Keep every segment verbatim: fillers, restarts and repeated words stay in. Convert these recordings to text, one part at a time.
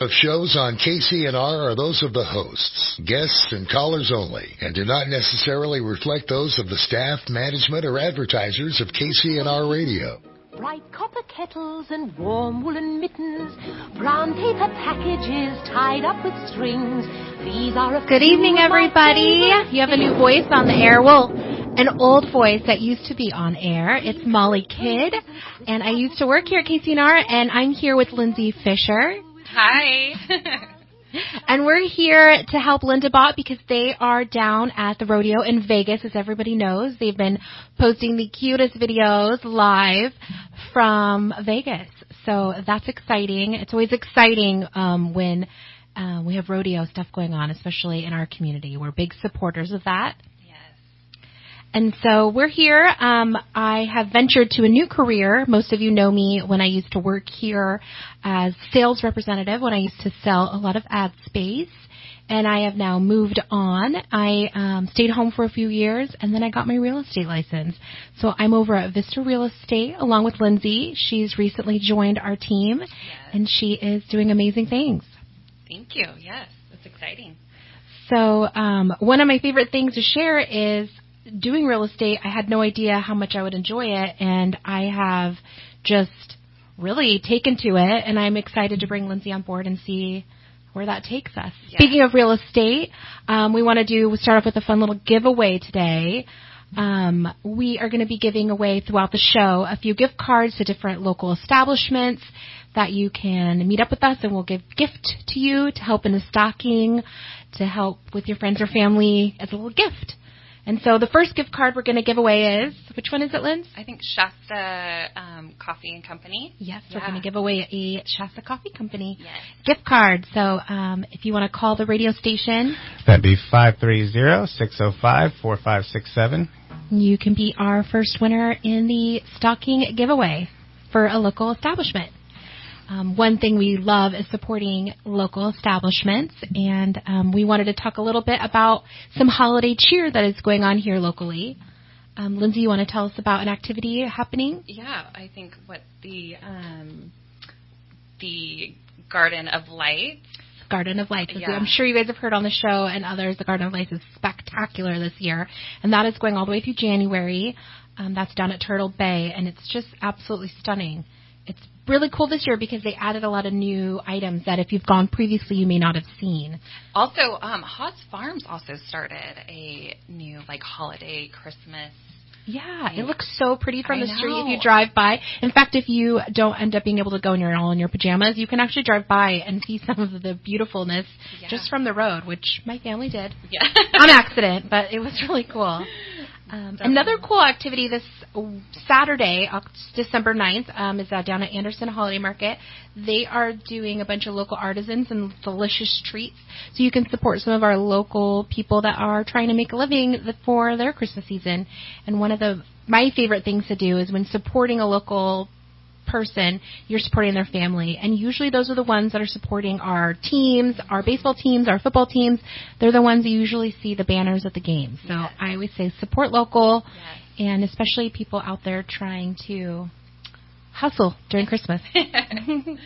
of shows on K C N R are those of the hosts, guests, and callers only, and do not necessarily reflect those of the staff, management, or advertisers of K C N R Radio. Bright copper kettles and warm woolen mittens, brown paper packages tied up with strings. These are a Good evening, everybody. You have a new voice on the air. Well, an old voice that used to be on air. It's Molly Kidd, and I used to work here at K C N R, and I'm here with Lindsay Fisher. Hi. And we're here to help Linda Bott because they are down at the rodeo in Vegas, as everybody knows. They've been posting the cutest videos live from Vegas. So that's exciting. It's always exciting um, when uh, we have rodeo stuff going on, especially in our community. We're big supporters of that. And so we're here. Um, I have ventured to a new career. Most of you know me when I used to work here as sales representative, when I used to sell a lot of ad space. And I have now moved on. I um, stayed home for a few years, and then I got my real estate license. So I'm over at Vista Real Estate along with Lindsay. She's recently joined our team, yes. And she is doing amazing things. Thank you. Yes, that's exciting. So um, one of my favorite things to share is doing real estate. I had no idea how much I would enjoy it, and I have just really taken to it, and I'm excited to bring Lindsay on board and see where that takes us. Yeah. Speaking of real estate, um, we want to do start off with a fun little giveaway today. Um, we are going to be giving away throughout the show a few gift cards to different local establishments that you can meet up with us, and we'll give gift to you to help in the stocking, to help with your friends or family as a little gift. And so the first gift card we're going to give away is, which one is it, Linz? I think Shasta um, Coffee and Company. Yes, yeah. We're going to give away a Shasta Coffee Company yes. gift card. So um, if you want to call the radio station. That'd be five three zero, six zero five, four five six seven. You can be our first winner in the stocking giveaway for a local establishment. Um, one thing we love is supporting local establishments, and um, we wanted to talk a little bit about some holiday cheer that is going on here locally. Um, Lindsay, you want to tell us about an activity happening? Yeah, I think what the um, the Garden of Lights. Garden of Lights. Yeah. I'm sure you guys have heard on the show and others, the Garden of Lights is spectacular this year, and that is going all the way through January. Um, that's down at Turtle Bay, and it's just absolutely stunning. It's really cool this year because they added a lot of new items that if you've gone previously you may not have seen. Also, um, Haas Farms also started a new like holiday Christmas. Yeah, it looks so pretty from I the street know. if you drive by. In fact, if you don't end up being able to go and you're all in your pajamas, you can actually drive by and see some of the beautifulness yeah. just from the road, which my family did. Yeah. On accident, but it was really cool. Um, another cool activity this Saturday, December ninth, um, is uh, down at Anderson Holiday Market. They are doing a bunch of local artisans and delicious treats, so you can support some of our local people that are trying to make a living for their Christmas season. And one of the my favorite things to do is when supporting a local person, you're supporting their family, and usually those are the ones that are supporting our teams, our baseball teams, our football teams. They're the ones that usually see the banners at the games. So yes. I always say support local, yes. and especially people out there trying to hustle during Christmas. Definitely.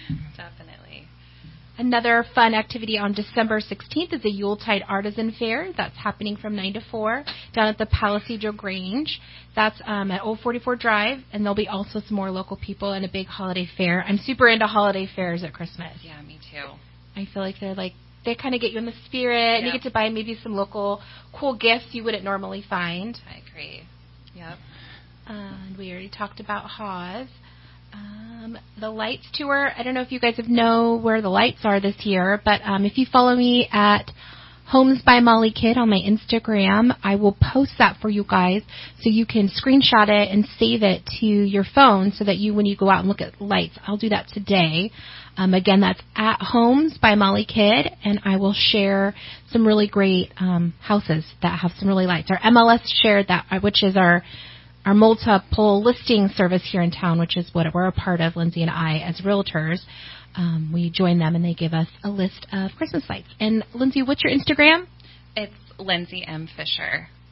Another fun activity on December sixteenth is the Yuletide Artisan Fair. That's happening from nine to four down at the Palisadro Grange. That's um, at Old forty-four Drive, and there'll be also some more local people and a big holiday fair. I'm super into holiday fairs at Christmas. Yeah, me too. I feel like they're like, they kind of get you in the spirit, yep. and you get to buy maybe some local cool gifts you wouldn't normally find. I agree. Yep. Uh, and we already talked about Haas. Um, the Lights Tour, I don't know if you guys have know where the lights are this year, but um, if you follow me at Homes by Molly Kidd on my Instagram, I will post that for you guys so you can screenshot it and save it to your phone so that you, when you go out and look at lights, I'll do that today. Um, again, that's at Homes by Molly Kidd, and I will share some really great um, houses that have some really lights. Our M L S shared that, which is our our multiple listing service here in town, which is what we're a part of, Lindsay and I, as realtors. Um, we join them, and they give us a list of Christmas lights. And, Lindsay, what's your Instagram? It's Lindsay M. Fisher.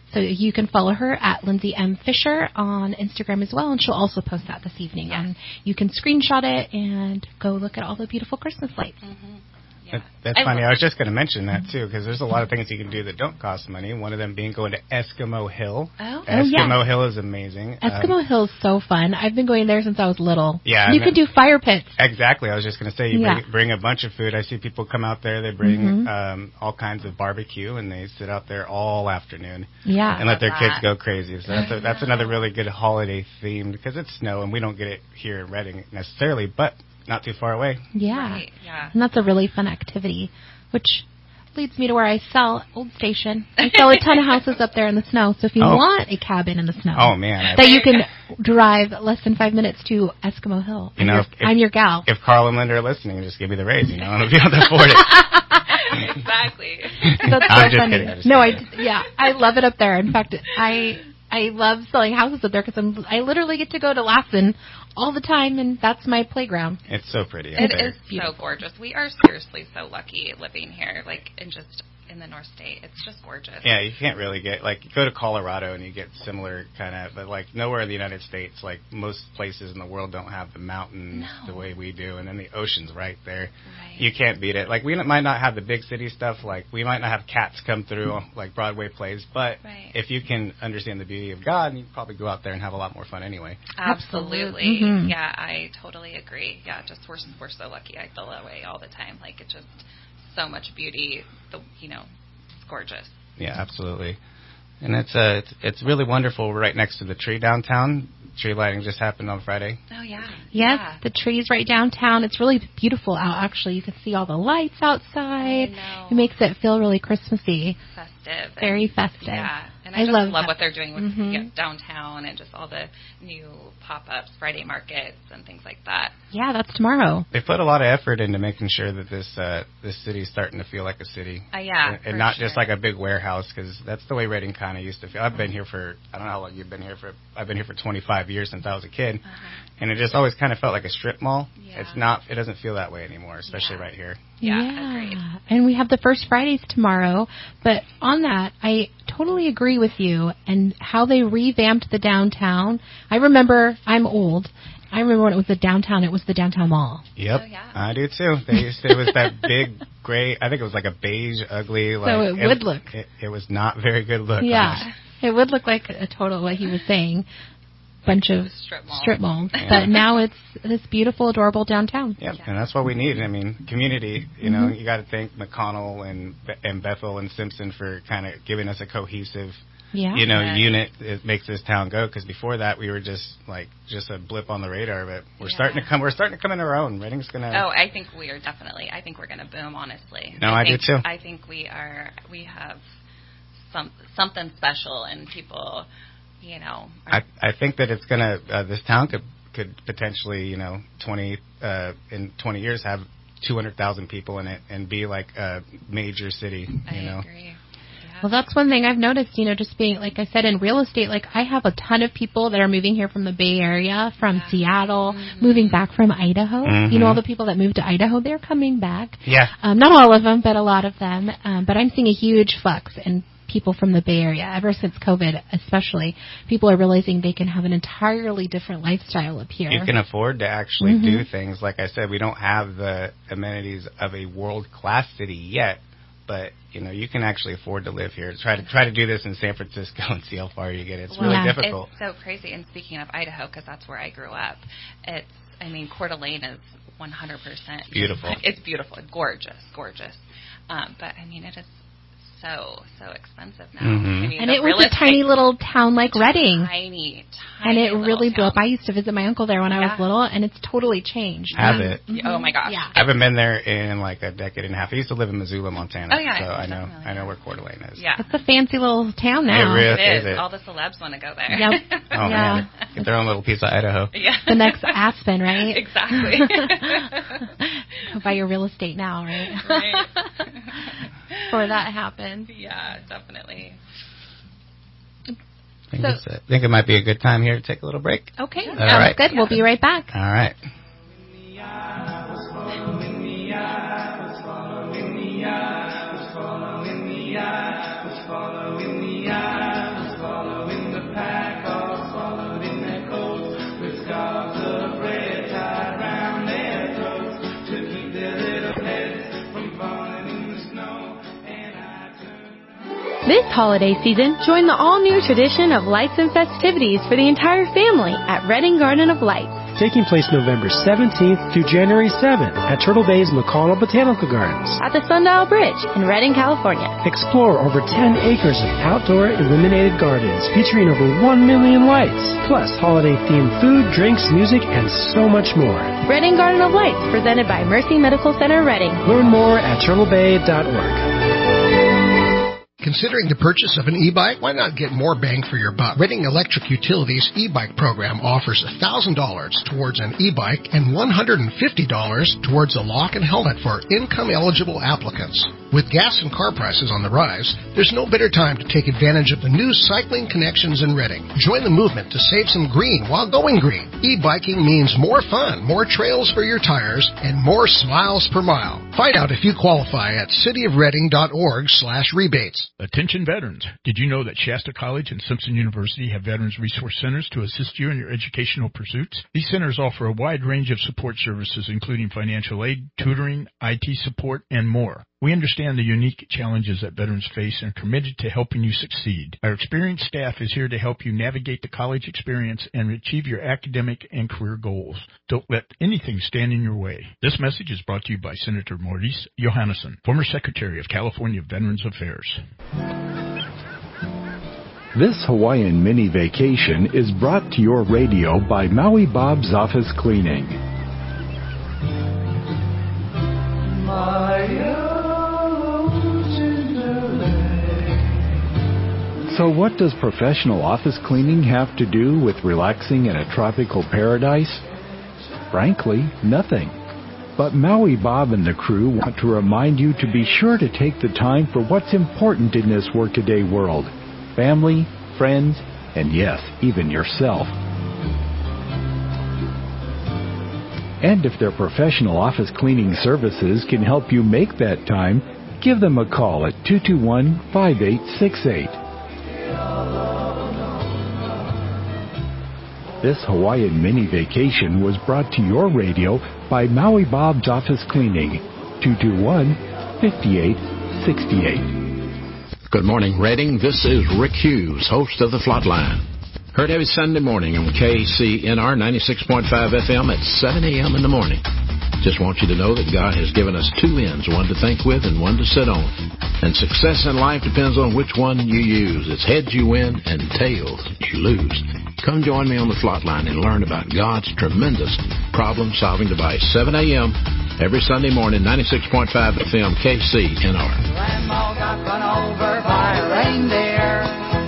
So you can follow her at Lindsay M. Fisher on Instagram as well, and she'll also post that this evening. Yes. And you can screenshot it and go look at all the beautiful Christmas lights. Mm-hmm. That, that's I funny. love- I was just going to mention that, too, because there's a lot of things you can do that don't cost money. One of them being going to Eskimo Hill. Oh. Oh, yeah. Eskimo Hill is amazing. Eskimo Um, Hill is so fun. I've been going there since I was little. Yeah, You and can do fire pits. Exactly. I was just going to say, you Yeah. bring, bring a bunch of food. I see people come out there. They bring Mhm. um, all kinds of barbecue, and they sit out there all afternoon Yeah. and let their love kids that. go crazy. So that's, a, that's another know. really good holiday theme because it's snow, and we don't get it here in Reading necessarily, but not too far away. Yeah. Right, yeah. And that's a really fun activity, which leads me to where I sell Old Station. I sell a ton of houses up there in the snow. So if you Oh. want a cabin in the snow, Oh, man. I, that you can drive less than five minutes to Eskimo Hill. You I'm, know, your, if- if- I'm your gal. if Carl and Linda are listening, just give me the raise, you know, and I'll be able to afford it. Exactly. That's so I'm just funny. kidding, I'm just no, I kidding. yeah, I love it up there. In fact, I I love selling houses up there because I'm I literally get to go to Lassen all the time, and that's my playground. It's so pretty out It there. is Beautiful. so gorgeous. We are seriously so lucky living here, like, in just in the North State. It's just gorgeous. Yeah, you can't really get, like, you go to Colorado and you get similar kind of, but, like, nowhere in the United States, like, most places in the world don't have the mountains No. the way we do, and then the ocean's right there. Right. You can't beat it. Like, we might not have the big city stuff, like, we might not have cats come through, like, Broadway plays, but Right. if you can understand the beauty of God, you probably go out there and have a lot more fun anyway. Absolutely. Mhm. Yeah, I totally agree. Yeah, just we're we're so lucky. I feel that way all the time. Like, it's just so much beauty. The you know, it's gorgeous. Yeah, absolutely. And it's uh, it's, it's really wonderful. We're right next to the tree downtown. Tree lighting just happened on Friday. Oh yeah. Yes, Yeah. the trees right downtown. It's really beautiful out, actually. You can see all the lights outside. I know. It makes it feel really Christmassy. Festive. Very and- festive. Yeah, and I I, just love love, that. what they're doing with Mhm. yeah, downtown and just all the new pop-ups, Friday markets, and things like that. Yeah, that's tomorrow. They put a lot of effort into making sure that this uh, this city's starting to feel like a city. Uh, yeah, and, and for not sure. just like a big warehouse, because that's the way Reading kind of used to feel. I've been here for I don't know how long you've been here for. I've been here for twenty-five years since I was a kid, Uh-huh. and it just always kind of felt like a strip mall. Yeah. It's not. It doesn't feel that way anymore, especially Yeah. right here. Yeah, agreed. And we have the First Fridays tomorrow. But on that, I totally agree with you and how they revamped the downtown. I remember, I'm old. I remember when it was the downtown, it was the downtown mall. Yep, Oh, yeah. I do too. They used to, it was that big gray. I think it was like a beige, ugly. Like, So it would look. It, it was not very good look. Yeah. honestly. It would look like a total, what he was saying, bunch of Strip mall. strip malls. Yeah. But now it's this beautiful, adorable downtown. Yep, Yeah. and that's what we need. I mean, community. You know, Mhm. you got to thank McConnell and and Bethel and Simpson for kind of giving us a cohesive, Yeah. you know, Yeah. unit that makes this town go. Because before that, we were just like just a blip on the radar. But we're Yeah. starting to come. We're starting to come into our own. Reading's gonna. Oh, I think we are definitely. I think we're going to boom. Honestly. No, I do think, too. I think we are. We have some something special, and people, you know. Are, I I think that it's gonna. Uh, this town could could potentially, you know, twenty uh, in twenty years have two hundred thousand people in it and be like a major city. You I know. agree. Yeah. Well, that's one thing I've noticed, you know, just being, like I said, in real estate, like I have a ton of people that are moving here from the Bay Area, from Yeah. Seattle, Mhm. moving back from Idaho. Mhm. You know, all the people that moved to Idaho, they're coming back. Yeah. Um, not all of them, but a lot of them. Um, but I'm seeing a huge flux in people from the Bay Area, ever since COVID especially. People are realizing they can have an entirely different lifestyle up here. You can afford to actually Mhm. do things. Like I said, we don't have the amenities of a world-class city yet, but you know, you can actually afford to live here. Try to try to do this in San Francisco and see how far you get. It's Well, really Yeah. difficult. It's so crazy. And speaking of Idaho, because that's where I grew up, it's, I mean, Coeur d'Alene is one hundred percent. Beautiful. It's beautiful. Gorgeous, gorgeous. Um, but, I mean, it is so, so expensive now. Mhm. I mean, and the it was real a estate- tiny little town like Reading. Tiny, And tiny it really little blew up. town. I used to visit my uncle there when I was Yeah. little, and it's totally changed. Have it. Mhm. Oh, my gosh. Yeah. I haven't been there in like a decade and a half. I used to live in Missoula, Montana. Oh, yeah, so I know definitely, I know yeah. where Coeur d'Alene is. Yeah. It's a fancy little town now. It really- It is is. it? All the celebs want to go there. Yep. Oh Yeah. man, get their own little piece of Idaho. Yeah. The next Aspen, right? Exactly. Go buy your real estate now, right? Right. Before that happens. Yeah, definitely. I think, So- it's, uh, I think it might be a good time here to take a little break. Okay, All sounds right. good. We'll be right back. All right. Following the This holiday season, join the all-new tradition of lights and festivities for the entire family at Redding Garden of Lights. Taking place November seventeenth through January seventh at Turtle Bay's McConnell Botanical Gardens. At the Sundial Bridge in Redding, California. Explore over ten acres of outdoor illuminated gardens featuring over one million lights, plus holiday-themed food, drinks, music, and so much more. Redding Garden of Lights, presented by Mercy Medical Center, Redding. Learn more at turtle bay dot org. Considering the purchase of an e-bike? Why not get more bang for your buck? Redding Electric Utilities e-bike program offers one thousand dollars towards an e-bike and one hundred fifty dollars towards a lock and helmet for income-eligible applicants. With gas and car prices on the rise, there's no better time to take advantage of the new cycling connections in Redding. Join the movement to save some green while going green. E-biking means more fun, more trails for your tires, and more smiles per mile. Find out if you qualify at cityofredding.org slash rebates. Attention veterans. Did you know that Shasta College and Simpson University have Veterans Resource Centers to assist you in your educational pursuits? These centers offer a wide range of support services, including financial aid, tutoring, I T support, and more. We understand the unique challenges that veterans face and are committed to helping you succeed. Our experienced staff is here to help you navigate the college experience and achieve your academic and career goals. Don't let anything stand in your way. This message is brought to you by Senator Maurice Johannesson, former Secretary of California Veterans Affairs. This Hawaiian mini vacation is brought to your radio by Maui Bob's Office Cleaning. So what does professional office cleaning have to do with relaxing in a tropical paradise? Frankly, nothing. But Maui Bob and the crew want to remind you to be sure to take the time for what's important in this workaday world. Family, friends, and yes, even yourself. And if their professional office cleaning services can help you make that time, give them a call at two two one, five eight six eight. This Hawaiian mini vacation was brought to your radio by Maui Bob's Office Cleaning, two two one, five eight six eight. Good morning, Redding. This is Rick Hughes, host of The Flatline. Heard every Sunday morning on K C N R ninety-six point five F M at seven a.m. in the morning. Just want you to know that God has given us two ends, one to think with and one to sit on. And success in life depends on which one you use. It's heads you win and tails you lose. Come join me on the Flatline and learn about God's tremendous problem-solving device. seven a.m. every Sunday morning, ninety-six point five F M, K C N R. Grandma got run over by a reindeer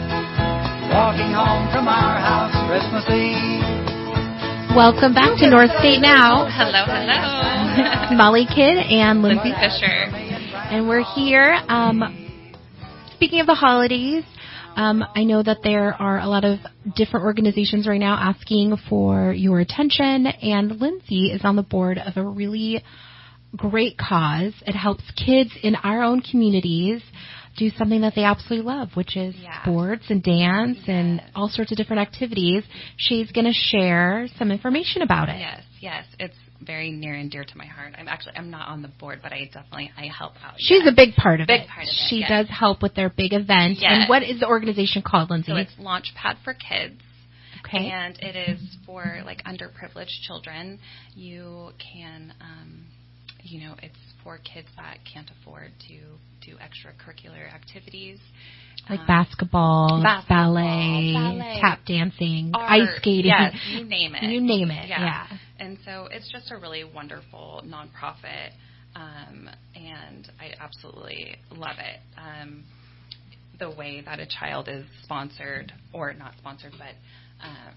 walking home from our house Christmas Eve. Welcome back to North State Now. Hello, hello. Molly Kidd and Lindsay Lindsay Fisher. And we're here. Um, speaking of the holidays, um, I know that there are a lot of different organizations right now asking for your attention, and Lindsay is on the board of a really great cause. It helps kids in our own communities do something that they absolutely love, which is yeah. sports and dance yes. and all sorts of different activities. She's going to share some information about it. Yes, yes. It's very near and dear to my heart. I'm actually, I'm not on the board, but I definitely, I help out. She's yes. a big part of big it. Part of she it, yes. does help with their big event. Yes. And what is the organization called, Lindsay? So it's Launchpad for Kids. Okay. And it is for, like, underprivileged children. You can, um, you know, it's for kids that can't afford to do extracurricular activities. Like um, basketball, basketball ballet, ballet, tap dancing, art, ice skating. Yes, you name it. You name it, yeah. yeah. And so it's just a really wonderful nonprofit, um, and I absolutely love it. Um, the way that a child is sponsored, or not sponsored, but um,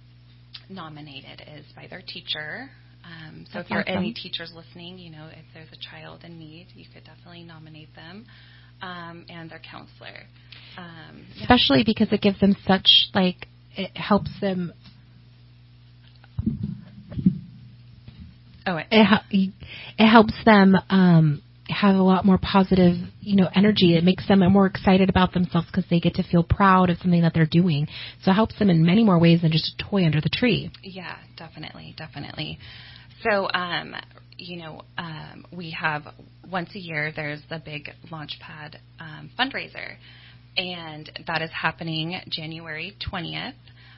nominated is by their teacher. Um, so That's if you're awesome. any teachers listening, you know, if there's a child in need, you could definitely nominate them um, and their counselor. Um, yeah. Especially because it gives them such, like, it helps them. Oh, it, it, it helps them um, have a lot more positive, you know, energy. It makes them more excited about themselves because they get to feel proud of something that they're doing. So it helps them in many more ways than just a toy under the tree. Yeah, definitely, definitely. So, um, you know, um, we have once a year, there's the big Launchpad um, fundraiser. and that is happening January twentieth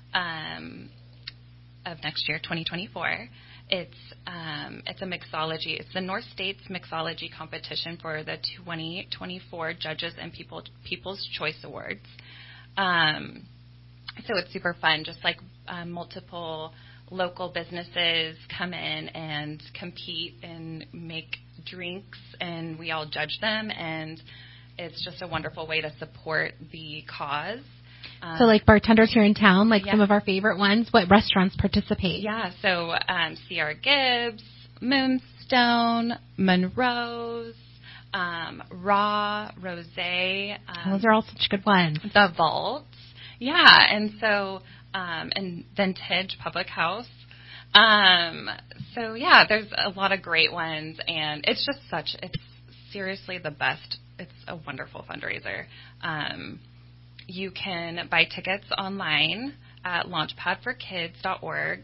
um, of next year, twenty twenty-four. It's um, it's a mixology. It's the North States Mixology Competition for the twenty twenty-four Judges and People People's Choice Awards. Um, so it's super fun. Just like um, multiple local businesses come in and compete and make drinks, and we all judge them, and it's just a wonderful way to support the cause. Um, so like bartenders here in town, like yeah. some of our favorite ones, what restaurants participate? Yeah, so um, C R Gibbs, Moonstone, Monroe's, um, Raw, Rosé. Um, Those are all such good ones. The Vault. Yeah, and so, um, and Vintage Public House. Um, so yeah, there's a lot of great ones, and it's just such, it's seriously the best. It's a wonderful fundraiser. Um, you can buy tickets online at launchpad for kids dot org.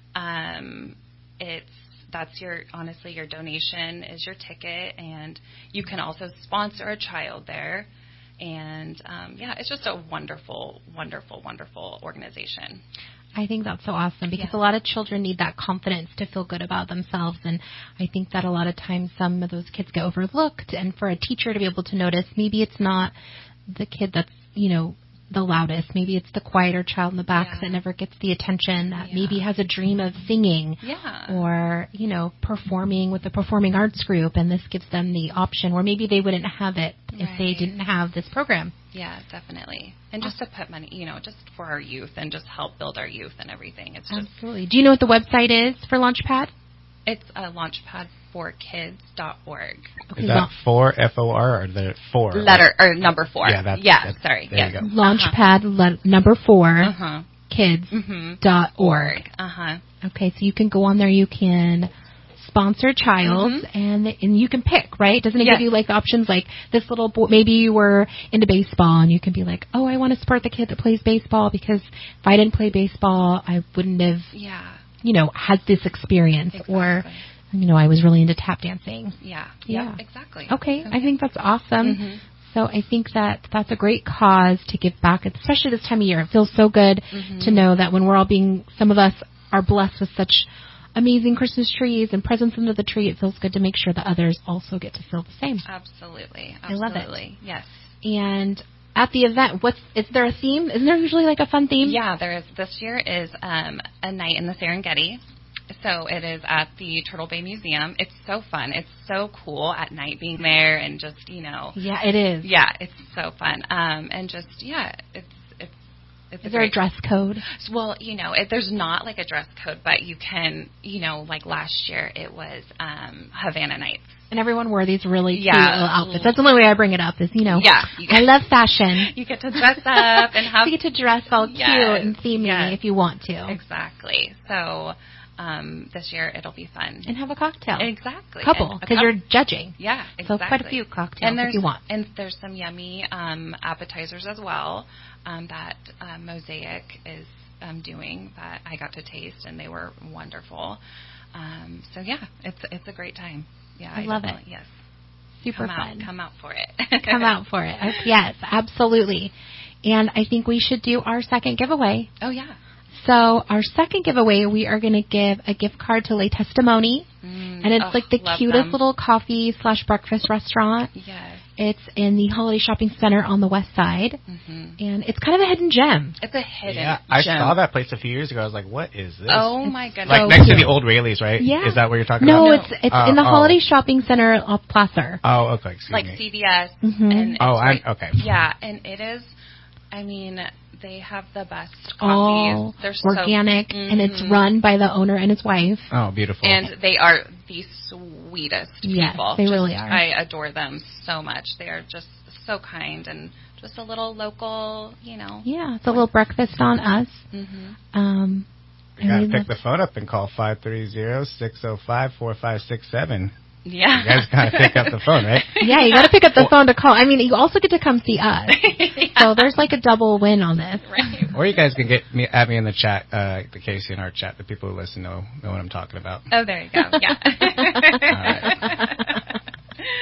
Um, it's, that's your, honestly, your donation is your ticket, and you can also sponsor a child there. And, um, yeah, it's just a wonderful, wonderful, wonderful organization. I think that's so awesome because yeah. a lot of children need that confidence to feel good about themselves. And I think that a lot of times some of those kids get overlooked. And for a teacher to be able to notice, maybe it's not the kid that's, you know, the loudest. Maybe it's the quieter child in the back yeah. that never gets the attention, that yeah. maybe has a dream of singing yeah. or, you know, performing with the performing arts group. And this gives them the option where maybe they wouldn't have it if right. they didn't have this program. Yeah, definitely. And just to put money, you know, just for our youth and just help build our youth and everything. It's just Absolutely. Do you know what the website is for Launchpad? It's uh, launchpad for kids dot org. Okay, is that four, F O R, or the four? Letter, or number four. Yeah, that's, yeah that's, sorry. There yes. you go. Launchpad uh-huh. le- number four, uh-huh. kids mm-hmm. dot org. Uh-huh. Okay, so you can go on there, you can sponsor a child, mm-hmm. and and you can pick, right? Doesn't it yes. give you like options like this little boy, maybe you were into baseball, and you can be like, oh, I want to support the kid that plays baseball because if I didn't play baseball, I wouldn't have, yeah. you know, had this experience. Exactly. Or, you know, I was really into tap dancing. Yeah. Yeah. Yep, exactly. Okay, okay, I think that's awesome. Mm-hmm. So I think that that's a great cause to give back, especially this time of year. It feels so good mm-hmm. to know that when we're all being, some of us are blessed with such amazing Christmas trees and presents under the tree, it feels good to make sure that others also get to feel the same. Absolutely. Absolutely. I love it. Yes. And at the event, what's is there a theme? Isn't there usually like a fun theme? Yeah, there is. This year is um, a night in the Serengeti. So it is at the Turtle Bay Museum. It's so fun. It's so cool at night being there and just, you know. Yeah, it is. Yeah, it's so fun. Um, and just, yeah, it's it's. it's is a there great, a dress code? Well, you know, it, there's not like a dress code, but you can, you know, like last year it was um, Havana Nights. And everyone wore these really cute yeah. little outfits. That's the only way I bring it up is, you know, yeah, you I love fashion. You get to dress up and have. You get to dress all cute yes, and themey yes. if you want to. Exactly. So um, this year it'll be fun. And have a cocktail. Exactly. Couple, because you're judging. Yeah, exactly. So quite a few cocktails and if you want. And there's some yummy um, appetizers as well um, that uh, Mosaic is um, doing that I got to taste, and they were wonderful. Um, so yeah, it's it's a great time. Yeah, I, I love it. Yes. Super come fun. Out, come out for it. Come out for it. Yes, absolutely. And I think we should do our second giveaway. Oh, yeah. So our second giveaway, we are going to give a gift card to Le Testimony. Mm, and it's oh, like the cutest them. little coffee slash breakfast restaurant. Yes. It's in the Holiday Shopping Center on the west side. Mm-hmm. And it's kind of a hidden gem. It's a hidden yeah, gem. I saw that place a few years ago. I was like, what is this? Oh, it's my goodness. Like so next cute. to the old Rayleigh's, right? Yeah. Is that what you're talking no, about? No, it's it's uh, in the oh. Holiday Shopping Center off Placer. Oh, okay. Excuse like me. C V S. Mm-hmm. And it's oh, right, I'm okay. Yeah, and it is, I mean, they have the best coffees. All They're organic, so, and it's mm-hmm. run by the owner and his wife. Oh, beautiful. And they are the sweetest yes, people. they just, really are. I adore them so much. They are just so kind and just a little local, you know. Yeah, it's a little breakfast on us. Mm-hmm. Um, you got to really pick the phone up and call five three zero, six zero five, four five six seven. Yeah. You guys got to pick up the phone, right? Yeah, you got to pick up the phone to call. I mean, you also get to come see us. yeah. So there's like a double win on this. Right. Or you guys can get me at me in the chat, uh, the K C N R chat. The people who listen know know what I'm talking about. Oh, there you go. Yeah. All right.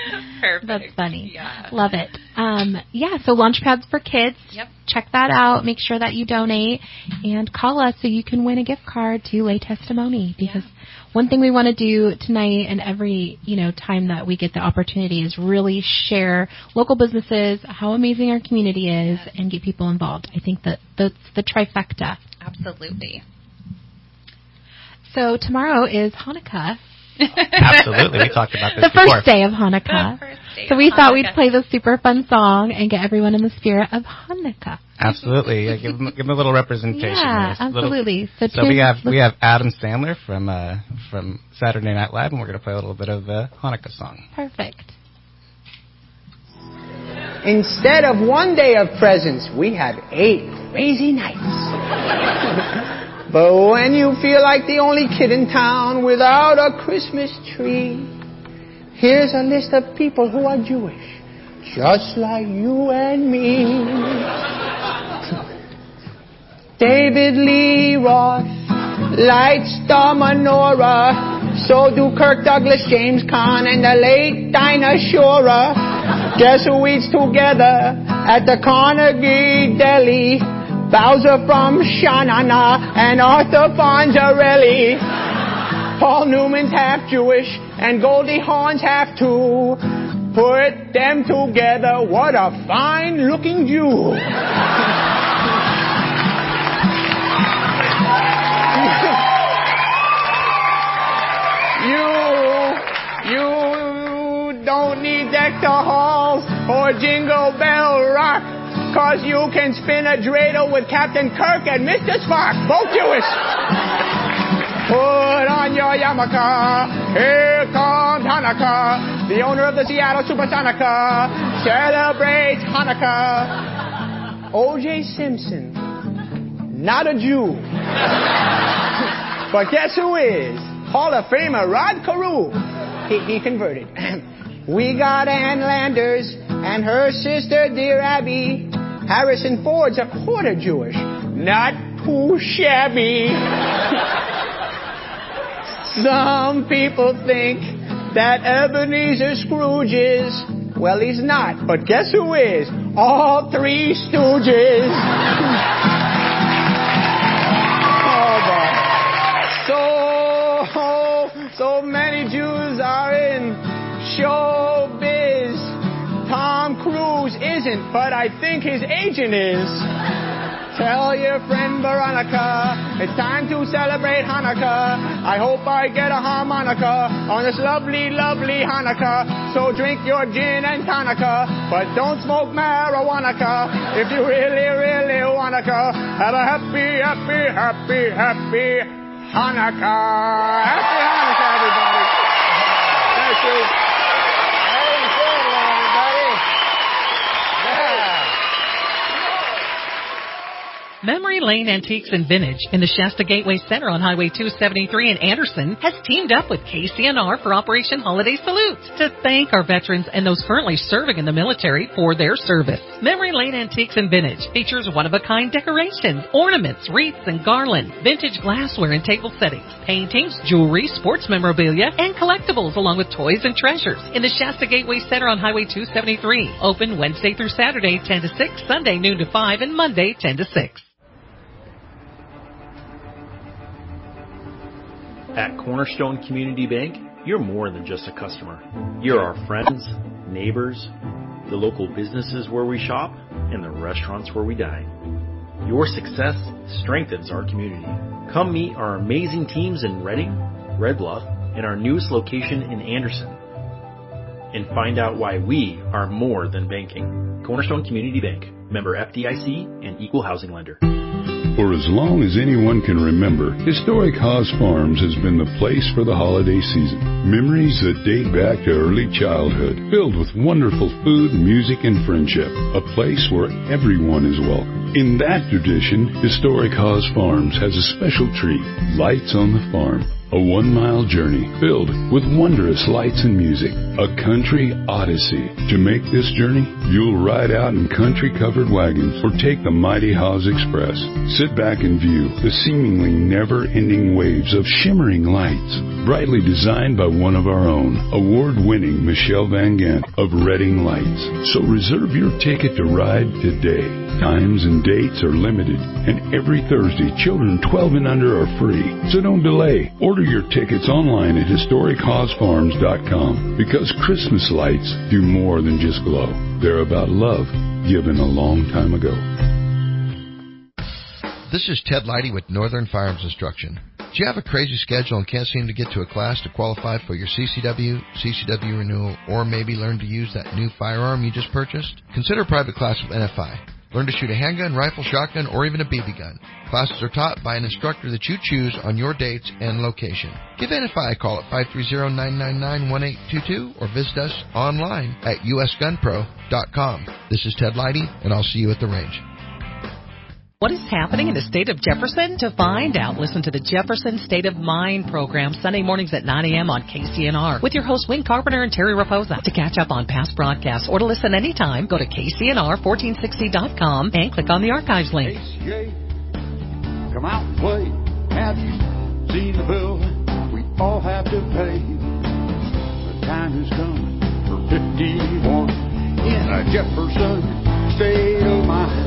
Perfect. That's funny. Yeah. Love it. Um, yeah, so Launchpads for Kids. Yep. Check that out. Make sure that you donate and call us so you can win a gift card to Lay Testimony. Because yeah. one thing we want to do tonight and every, you know, time that we get the opportunity is really share local businesses, how amazing our community is, yes. and get people involved. I think that that's the trifecta. Absolutely. So tomorrow is Hanukkah. Absolutely. We talked about this the before. first day of Hanukkah. The first day so we of thought Hanukkah. we'd play this super fun song and get everyone in the spirit of Hanukkah. Absolutely. Yeah, give, them, give them a little representation. Yeah, Little, absolutely. So, so so we have we have Adam Sandler from uh, from Saturday Night Live, and we're going to play a little bit of the Hanukkah song. Perfect. Instead of one day of presents, we have eight crazy nights. But when you feel like the only kid in town without a Christmas tree, here's a list of people who are Jewish, just like you and me. David Lee Roth lights the menorah, so do Kirk Douglas, James Caan, and the late Dinah Shore. Guess who eats together at the Carnegie Deli? Bowser from Sha-Na-Na and Arthur Fonzarelli. Paul Newman's half Jewish and Goldie Hawn's half too. Put them together, what a fine-looking Jew. you, you don't need Dexter Halls or Jingle Bell Rock. Cause you can spin a dreidel with Captain Kirk and Mister Spock, both Jewish. Put on your yarmulke, here comes Hanukkah. The owner of the Seattle Supersonica celebrates Hanukkah. O J Simpson, not a Jew. But guess who is? Hall of Famer Rod Carew. He, he converted. We got Ann Landers and her sister, dear Abby. Harrison Ford's a quarter Jewish, not too shabby. Some people think that Ebenezer Scrooge is, well, he's not, but guess who is? All three Stooges. oh, boy. So, so many Jews are in showbiz. Tom Cruise isn't, but I think his agent is. Tell your friend Veronica, it's time to celebrate Hanukkah. I hope I get a harmonica on this lovely, lovely Hanukkah. So drink your gin and tonica, but don't smoke marijuana. If you really, really wanna have a happy, happy, happy, happy Hanukkah. Happy Hanukkah, everybody. Thank you. Memory Lane Antiques and Vintage in the Shasta Gateway Center on Highway two seventy-three in Anderson has teamed up with K C N R for Operation Holiday Salutes to thank our veterans and those currently serving in the military for their service. Memory Lane Antiques and Vintage features one-of-a-kind decorations, ornaments, wreaths, and garland, vintage glassware and table settings, paintings, jewelry, sports memorabilia, and collectibles along with toys and treasures in the Shasta Gateway Center on Highway two seventy-three. Open Wednesday through Saturday, ten to six, Sunday, noon to five, and Monday, ten to six. At Cornerstone Community Bank, you're more than just a customer. You're our friends, neighbors, the local businesses where we shop, and the restaurants where we dine. Your success strengthens our community. Come meet our amazing teams in Redding, Red Bluff, and our newest location in Anderson. And find out why we are more than banking. Cornerstone Community Bank, member F D I C and equal housing lender. For as long as anyone can remember, Historic Haas Farms has been the place for the holiday season. Memories that date back to early childhood, filled with wonderful food, music, and friendship. A place where everyone is welcome. In that tradition, Historic Haas Farms has a special treat, Lights on the Farm. A one-mile journey filled with wondrous lights and music. A country odyssey. To make this journey, you'll ride out in country-covered wagons or take the mighty Haas Express. Sit back and view the seemingly never-ending waves of shimmering lights, brightly designed by one of our own, award-winning Michelle Van Gant of Redding Lights. So reserve your ticket to ride today. Times and dates are limited, and every Thursday, children twelve and under are free. So don't delay. Order your tickets online at historic haas farms dot com, because Christmas lights do more than just glow. They're about love given a long time ago. This is Ted Leidy with Northern Firearms Instruction. Do you have a crazy schedule and can't seem to get to a class to qualify for your C C W, C C W renewal, or maybe learn to use that new firearm you just purchased? Consider a private class with N F I. Learn to shoot a handgun, rifle, shotgun, or even a B B gun. Classes are taught by an instructor that you choose on your dates and location. Give N F I a call at five three zero, nine nine nine, one eight two two or visit us online at u s gun pro dot com. This is Ted Leidy, and I'll see you at the range. What is happening in the state of Jefferson? To find out, listen to the Jefferson State of Mind program Sunday mornings at nine a.m. on K C N R with your hosts Wayne Carpenter and Terry Raposa. To catch up on past broadcasts or to listen anytime, go to K C N R fourteen sixty dot com and click on the archives link. A C A, come out and play. Have you seen the bill we all have to pay? The time has come for fifty-one in a Jefferson State of Mind.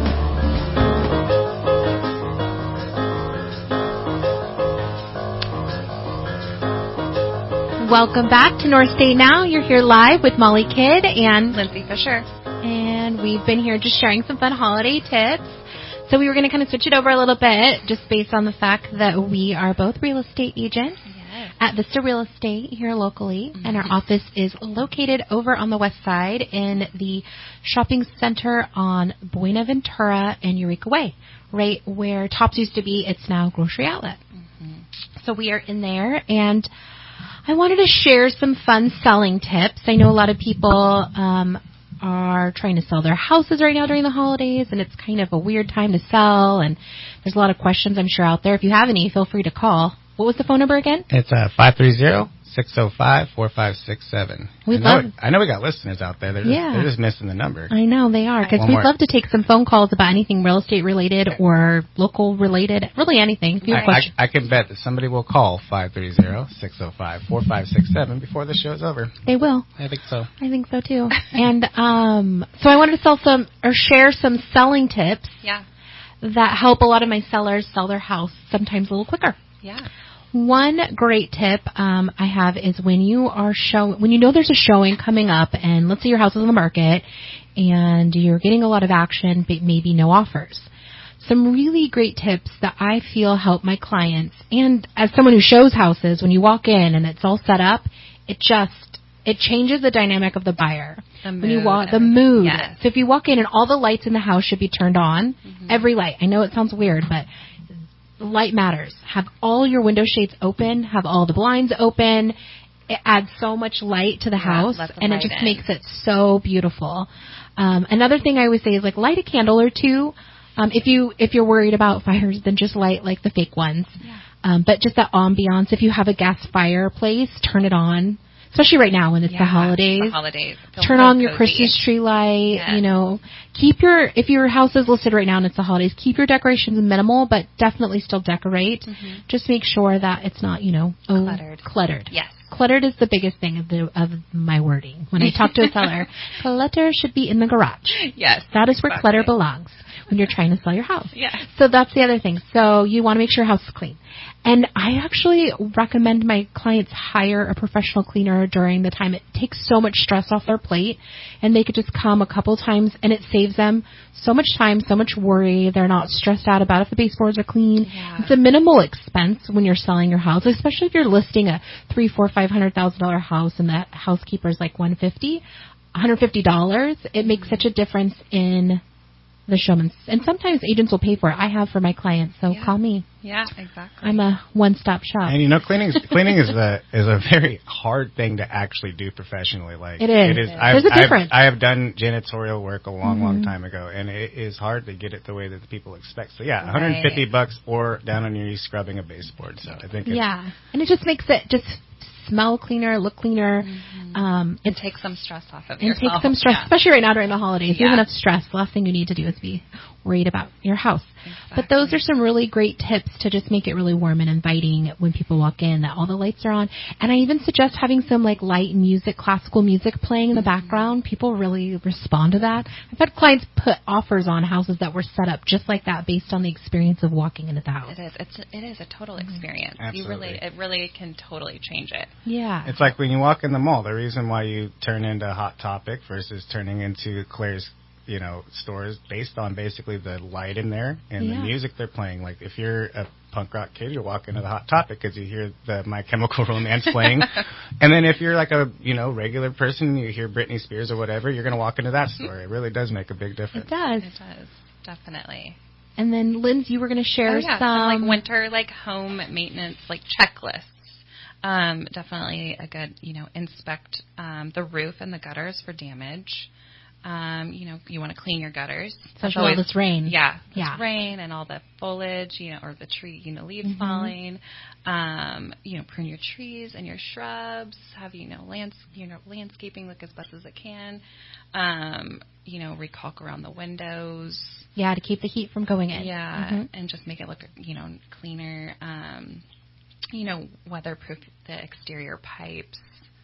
Welcome back to North State Now. You're here live with Molly Kidd and Lindsay Fisher. And we've been here just sharing some fun holiday tips. So we were going to kind of switch it over a little bit just based on the fact that we are both real estate agents yes. at Vista Real Estate here locally. Mm-hmm. And our office is located over on the west side in the shopping center on Buenaventura and Eureka Way, right where Tops used to be. It's now Grocery Outlet. Mm-hmm. So we are in there, and I wanted to share some fun selling tips. I know a lot of people um, are trying to sell their houses right now during the holidays, and it's kind of a weird time to sell, and there's a lot of questions I'm sure out there. If you have any, feel free to call. What was the phone number again? It's uh, five three zero, six zero five, four five six seven. We I know, love it, I know we got listeners out there. They're just, yeah. they're just missing the number. I know they are, because we'd more. love to take some phone calls about anything real estate related or local related, really anything. If you have I, I, I can bet that somebody will call five three zero, six zero five, four five six seven before the show's over. They will. I think so. I think so too. And um, so I wanted to sell some or share some selling tips. Yeah. That help a lot of my sellers sell their house sometimes a little quicker. Yeah. One great tip um, I have is when you are show when you know there's a showing coming up, and let's say your house is on the market and you're getting a lot of action, but maybe no offers. Some really great tips that I feel help my clients, and as someone who shows houses, when you walk in and it's all set up, it just it changes the dynamic of the buyer. The mood. When you walk, the mood. Yes. So if you walk in and all the lights in the house should be turned on, mm-hmm. every light. I know it sounds weird, but light matters. Have all your window shades open. Have all the blinds open. It adds so much light to the house, yeah, and it just in. makes it so beautiful. Um, another thing I always say is like light a candle or two. Um, if you if you're worried about fires, then just light like the fake ones. Yeah. Um, but just that ambiance. If you have a gas fireplace, turn it on. Especially right now when it's yeah, the holidays. The holidays. Turn on your Christmas tree light. Yes. You know, keep your if your house is listed right now and it's the holidays, keep your decorations minimal, but definitely still decorate. Mm-hmm. Just make sure that it's not, you know, oh, cluttered. Cluttered. Yes. Cluttered is the biggest thing of the of my wording. When I talk to a seller, clutter should be in the garage. Yes. That is where exactly. clutter belongs when you're trying to sell your house. Yes. So that's the other thing. So you want to make sure your house is clean. And I actually recommend my clients hire a professional cleaner during the time. It takes so much stress off their plate, and they could just come a couple times, and it saves them so much time, so much worry. They're not stressed out about if the baseboards are clean. Yeah. It's a minimal expense when you're selling your house, especially if you're listing a three, four, five hundred thousand dollar house, and that housekeeper is like one fifty, one hundred fifty dollars. It makes such a difference in the showman's. And sometimes agents will pay for it. I have for my clients, so Yeah. call me. Yeah, exactly. I'm a one-stop shop. And you know, cleaning cleaning is a is a very hard thing to actually do professionally. Like It is. It is. There's I've, a difference. I've, I have done janitorial work a long, Mhm. long time ago, and it is hard to get it the way that the people expect. So yeah, Right. one hundred fifty bucks or down on your knees scrubbing a baseboard. So I think it's, Yeah, and it just makes it just smell cleaner, look cleaner. Um, And take some stress off of and yourself. take some stress, Yeah. especially right now during the holidays. You Yeah. have enough stress. The last thing you need to do is be worried about your house. But those are some really great tips to just make it really warm and inviting when people walk in, that all the lights are on. And I even suggest having some like light music, classical music playing in the background. People really respond to that. I've had clients put offers on houses that were set up just like that based on the experience of walking into the house. It is. It's it is a total experience. You Absolutely. really, it really can totally change it. Yeah. It's like when you walk in the mall. The reason why you turn into Hot Topic versus turning into Claire's, you know, stores based on basically the light in there and Yeah. the music they're playing. Like if you're a punk rock kid, you walk into the Hot Topic because you hear the My Chemical Romance playing. And then if you're like a, you know, regular person, you hear Britney Spears or whatever, you're going to walk into that store. It really does make a big difference. It does. It does, definitely. And then, Lindsay, you were going to share Oh, yeah, some... like winter, like home maintenance, like checklists. Um, definitely a good, you know, inspect um, the roof and the gutters for damage. Um, you know, you want to clean your gutters. That's Especially all this rain. Yeah, this Yeah. rain and all the foliage, you know, or the tree, you know, leaves Mhm. falling. Um, you know, prune your trees and your shrubs. Have, you know, lands, you know, landscaping look as best as it can. Um, you know, recaulk around the windows. Yeah, to keep the heat from going in. Yeah, Mhm. and just make it look, you know, cleaner. Um, you know, weatherproof the exterior pipes.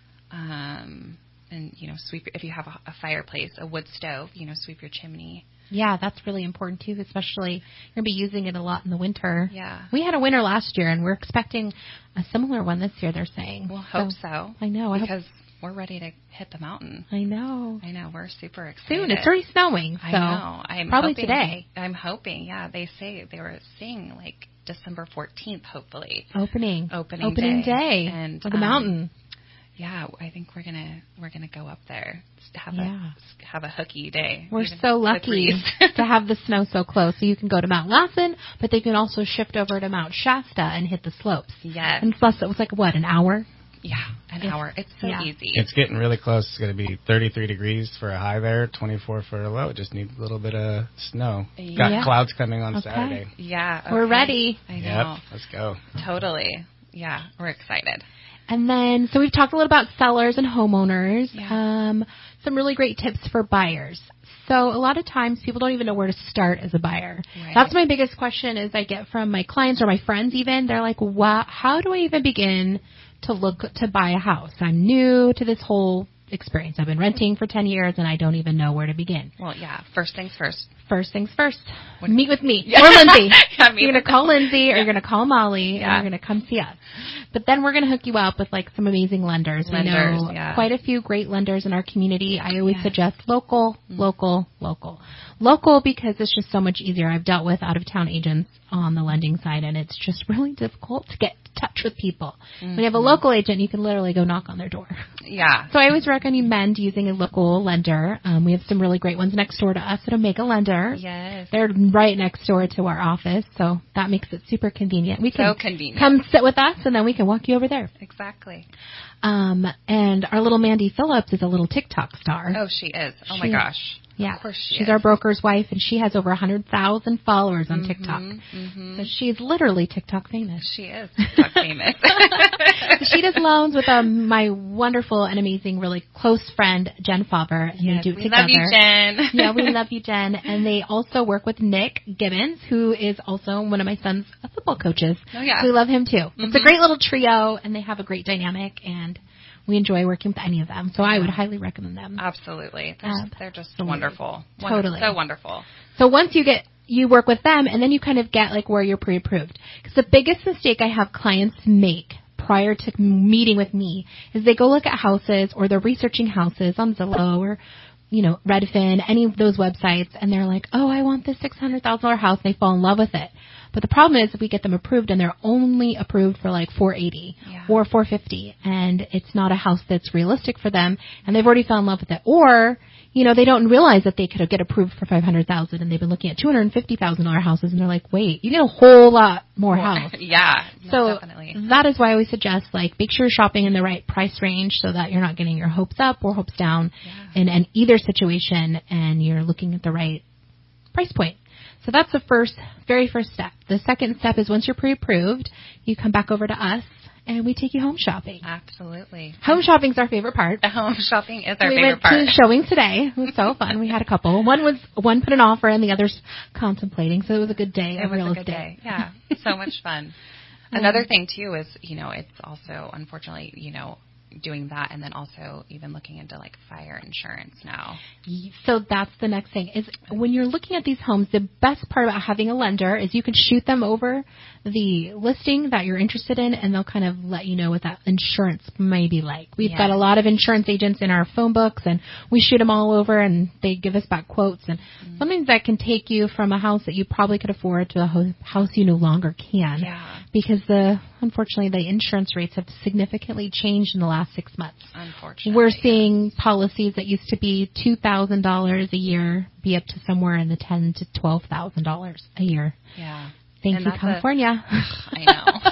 Um, and, you know, sweep, if you have a, a fireplace, a wood stove, you know, sweep your chimney. Yeah, that's really important, too, especially you're going to be using it a lot in the winter. Yeah. We had a winter last year, and we're expecting a similar one this year, they're saying. We'll hope so. I know. I hope- Because we're ready to hit the mountain. I know. I know. We're super excited. Soon. It's already snowing. So I know. I'm probably hoping, today. I'm hoping. Yeah, they say they were saying like December fourteenth, hopefully. Opening. Opening, Opening day. day And for the um, mountain. Yeah, I think we're gonna we're gonna go up there. Just have Yeah. a have a hooky day. We're even so with lucky Reese. to have the snow so close. So you can go to Mount Lassen, but they can also shift over to Mount Shasta and hit the slopes. Yes. And plus, it was like, what, an hour? Yeah, an It's- hour. It's so yeah. easy. It's getting really close. It's going to be thirty-three degrees for a high there, twenty-four for a low. It just needs a little bit of snow. Got Yeah. clouds coming on Okay. Saturday. Yeah, We're okay. ready. I know. Yep, let's go. Totally. Yeah, we're excited. And then, so we've talked a little about sellers and homeowners. Yeah. Um, some really great tips for buyers. So a lot of times people don't even know where to start as a buyer. Right. That's my biggest question is I get from my clients or my friends even. They're like, wow, how do I even begin to look to buy a house? I'm new to this whole experience. I've been renting for ten years and I don't even know where to begin. Well, yeah. First things first. First things first. What- meet with me Yeah. or Lindsay. Yeah, meet you're going with to call Lindsay or you're going to call Molly Yeah. and you're going to come see us. But then we're going to hook you up with like some amazing lenders. Lenders, we know yeah. quite a few great lenders in our community. I always Yeah. suggest local, local, local. Local because it's just so much easier. I've dealt with out-of-town agents on the lending side and it's just really difficult to get in touch with people. When you have a Mhm. local agent, you can literally go knock on their door. Yeah. So I always recommend using a local lender. Um, we have some really great ones next door to us at Omega Lender. Yes. They're right next door to our office, so that makes it super convenient. We can So convenient. come sit with us, and then we can walk you over there. Exactly. Um, and our little Mandy Phillips is a little TikTok star. Oh, she is. Oh my She- gosh. Yeah, Of course she she's is. our broker's wife, and she has over one hundred thousand followers on TikTok. Mm-hmm. So she's literally TikTok famous. She is TikTok famous. So she does loans with um, my wonderful and amazing, really close friend, Jen Faber, and Yes, they do it we together. love you, Jen. Yeah, we love you, Jen. And they also work with Nick Gibbons, who is also one of my son's football coaches. Oh, yeah. We love him, too. It's a Mhm. great little trio, and they have a great dynamic, and we enjoy working with any of them. So I would highly recommend them. Absolutely. They're, Ab- they're just absolutely. wonderful. Wonder- Totally. So wonderful. So once you get, you work with them, and then you kind of get like where you're pre-approved. Because the biggest mistake I have clients make prior to meeting with me is they go look at houses or they're researching houses on Zillow or, you know, Redfin, any of those websites, and they're like, oh, I want this six hundred thousand dollars house, and they fall in love with it. But the problem is if we get them approved and they're only approved for like four eighty Yeah. or four fifty, and it's not a house that's realistic for them, and they've already fell in love with it. Or you know, they don't realize that they could get approved for five hundred thousand dollars and they've been looking at two hundred fifty thousand dollars houses and they're like, wait, you get a whole lot more house. Yeah, no, so definitely. That is why I always suggest, like, make sure you're shopping in the right price range so that you're not getting your hopes up or hopes down yeah. in, in either situation, and you're looking at the right price point. So that's the first, very first step. The second step is once you're pre-approved, you come back over to us and we take you home shopping. Absolutely. Home shopping's our favorite part. Home shopping is our we favorite part. We went to showings today. It was so fun. We had a couple. One was one put an offer and the other's contemplating. So it was a good day it of real estate. It was a good day. Yeah. So much fun. Another thing too is, you know, it's also unfortunately, you know, doing that and then also even looking into like fire insurance now. So that's the next thing is when you're looking at these homes, the best part about having a lender is you can shoot them over the listing that you're interested in and they'll kind of let you know what that insurance may be like. We've yes. got a lot of insurance agents in our phone books and we shoot them all over and they give us back quotes and mm-hmm. something that can take you from a house that you probably could afford to a ho- house you no longer can. Yeah. Because the unfortunately the insurance rates have significantly changed in the last six months. Unfortunately. We're seeing policies that used to be two thousand dollars a year be up to somewhere in the ten thousand to twelve thousand dollars a year. Yeah. Thank and you, California. A, I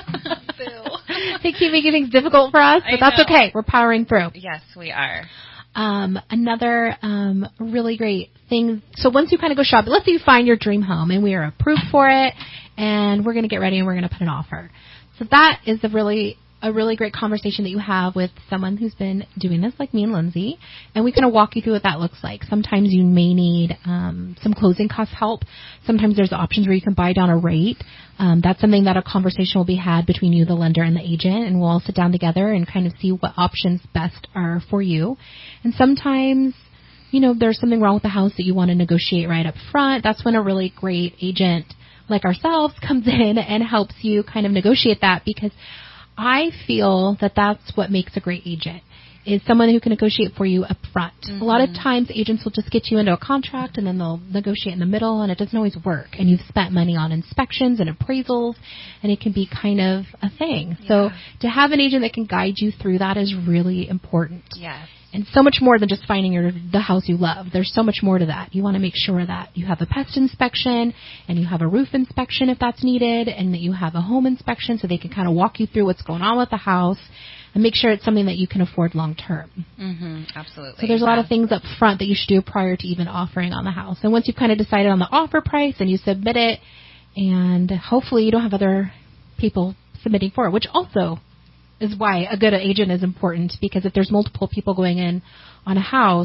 know. They keep making things difficult for us, but I that's know. Okay. We're powering through. Yes, we are. Um, another um, really great thing. So once you kind of go shopping, let's say you find your dream home and we are approved for it, and we're going to get ready and we're going to put an offer. So that is a really a really great conversation that you have with someone who's been doing this, like me and Lindsay, and we kind of walk you through what that looks like. Sometimes you may need um, some closing cost help. Sometimes there's options where you can buy down a rate. Um, that's something that a conversation will be had between you, the lender, and the agent, and we'll all sit down together and kind of see what options best are for you. And sometimes, you know, there's something wrong with the house that you want to negotiate right up front. That's when a really great agent like ourselves comes in and helps you kind of negotiate that, because I feel that that's what makes a great agent, is someone who can negotiate for you up front. Mm-hmm. A lot of times agents will just get you into a contract and then they'll negotiate in the middle, and it doesn't always work. And you've spent money on inspections and appraisals, and it can be kind of a thing. Yeah. So to have an agent that can guide you through that is really important. Yes. And so much more than just finding your the house you love. There's so much more to that. You want to make sure that you have a pest inspection and you have a roof inspection if that's needed, and that you have a home inspection so they can kind of walk you through what's going on with the house and make sure it's something that you can afford long term. Mm-hmm, absolutely. So there's a yeah. lot of things up front that you should do prior to even offering on the house. And once you've kind of decided on the offer price and you submit it, and hopefully you don't have other people submitting for it, which also is why a good agent is important, because if there's multiple people going in on a house,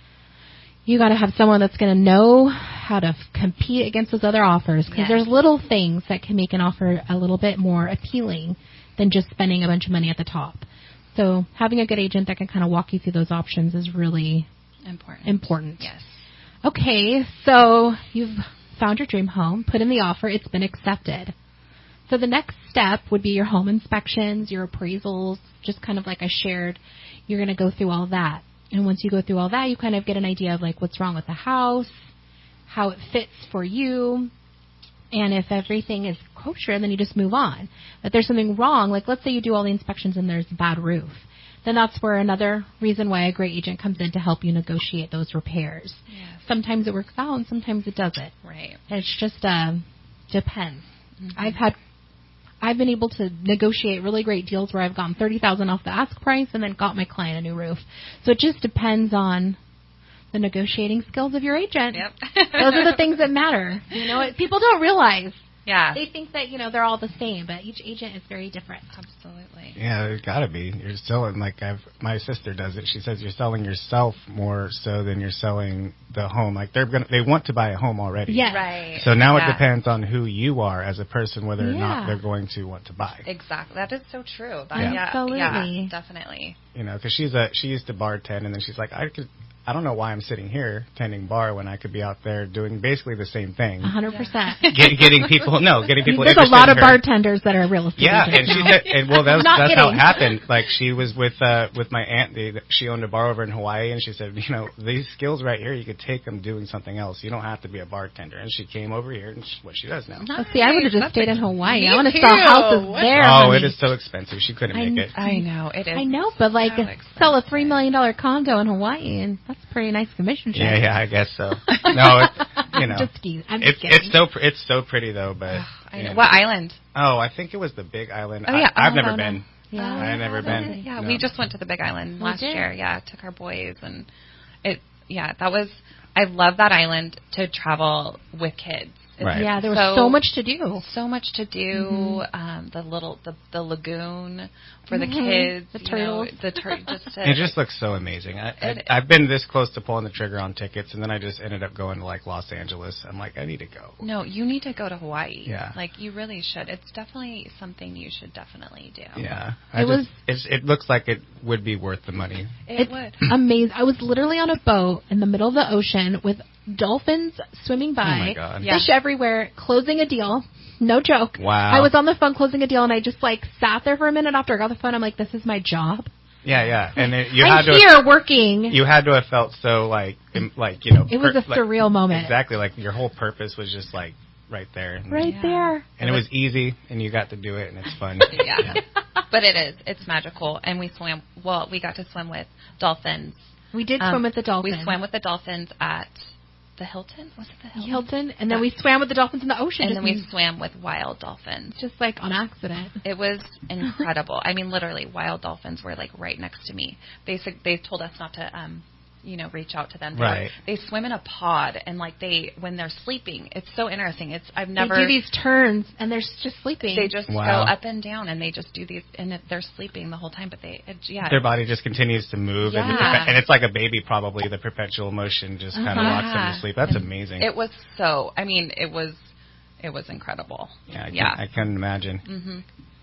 you got to have someone that's going to know how to f- compete against those other offers, because yes. there's little things that can make an offer a little bit more appealing than just spending a bunch of money at the top. So having a good agent that can kind of walk you through those options is really important. Important. Yes. Okay, so you've found your dream home, put in the offer, it's been accepted. So the next step would be your home inspections, your appraisals, just kind of like I shared. You're going to go through all that. And once you go through all that, you kind of get an idea of like what's wrong with the house, how it fits for you, and if everything is kosher, then you just move on. If there's something wrong, like let's say you do all the inspections and there's a bad roof, then that's where another reason why a great agent comes in to help you negotiate those repairs. Yes. Sometimes it works out and sometimes it doesn't. Right. It's just uh, depends. Mm-hmm. I've had I've been able to negotiate really great deals where I've gotten thirty thousand dollars off the ask price and then got my client a new roof. So it just depends on the negotiating skills of your agent. Yep. Those are the things that matter. You know, it, people don't realize. Yeah. They think that, you know, they're all the same, but each agent is very different. Absolutely. Yeah, it's got to be. You're selling, like I've, my sister does it. She says you're selling yourself more so than you're selling the home. Like they're gonna, they want to buy a home already. Yes. Right. So now yeah. it depends on who you are as a person, whether or yeah. not they're going to want to buy. Exactly. That is so true. That, yeah. yeah. Absolutely. Yeah, definitely. You know, because she's a, she used to bartend, and then she's like, I could, I don't know why I'm sitting here tending bar when I could be out there doing basically the same thing. A hundred percent. Get, getting people, no, getting people. There's a lot of bartenders that are real estate Yeah, agents and she now. said, and well, that was, Not that's kidding. how it happened. Like she was with uh, with my aunt. They, she owned a bar over in Hawaii, and she said, you know, these skills right here, you could take them doing something else. You don't have to be a bartender. And she came over here, and she, what she does now. Nice. Oh, see, I would have just That's stayed a, in Hawaii. Me I want to too. sell houses What? there. Oh, honey. it is so expensive. She couldn't I, make it. I know it is. I know, but like so sell a three million dollar condo in Hawaii, and that's That's a pretty nice commission check. Yeah, yeah, I guess so. No, it, you know, just kidding. I'm it's just kidding. it's so pr- it's so pretty though. But I know. you know. What island? Oh, I think it was the Big Island. Oh yeah, I, I've oh, never no, been. No. Yeah, I've never been. Yeah, no. we just went to the Big Island We last did. year. Yeah, took our boys, and it. Yeah, that was. I love that island to travel with kids. It's Right. Yeah, there was so, so much to do. So much to do. Mm-hmm. Um, the little the, the lagoon for the Mhm. kids. The you turtles. Know, the tur- just to, It just looks so amazing. I, It- I, I've been this close to pulling the trigger on tickets, and then I just ended up going to like Los Angeles. I'm like, I need to go. No, you need to go to Hawaii. Yeah. Like you really should. It's definitely something you should definitely do. Yeah, I It just, was- It's, it looks like it would be worth the money. It It's would. amazing. I was literally on a boat in the middle of the ocean with dolphins swimming by, Oh my God. fish everywhere, closing a deal. No joke. Wow. I was on the phone closing a deal, and I just like sat there for a minute after I got the phone. I'm like, this is my job. Yeah, yeah, and it, you I'm had to here have, working. you had to have felt so like im- like you know It was a like- surreal moment. Exactly, like your whole purpose was just like right there, Right Yeah. there. and it was easy, and you got to do it, and it's fun. Yeah. But it is. It's magical. And we swam, well, we got to swim with dolphins. We did Um, swim with the dolphins. We swam with the dolphins at the Hilton. Was it the Hilton? Hilton, and then we swam with the dolphins in the ocean. And just, then we swam with wild dolphins. just like on accident. It was incredible. I mean, literally, wild dolphins were like right next to me. They said- they told us not to, um, you know, reach out to them. They, were- Right. they swim in a pod, and like they, when they're sleeping, it's so interesting. It's I've never. They do these turns, and they're just sleeping. They just Wow. go up and down, and they just do these, and it- they're sleeping the whole time. But they, it, yeah, Their body just continues to move, and, Yeah. and it's like a baby, probably the perpetual motion just kind of Uh-huh. rocks them Yeah. to sleep. That's And amazing. It was so. I mean, it was, it was incredible. yeah, I can, yeah. I can imagine. hmm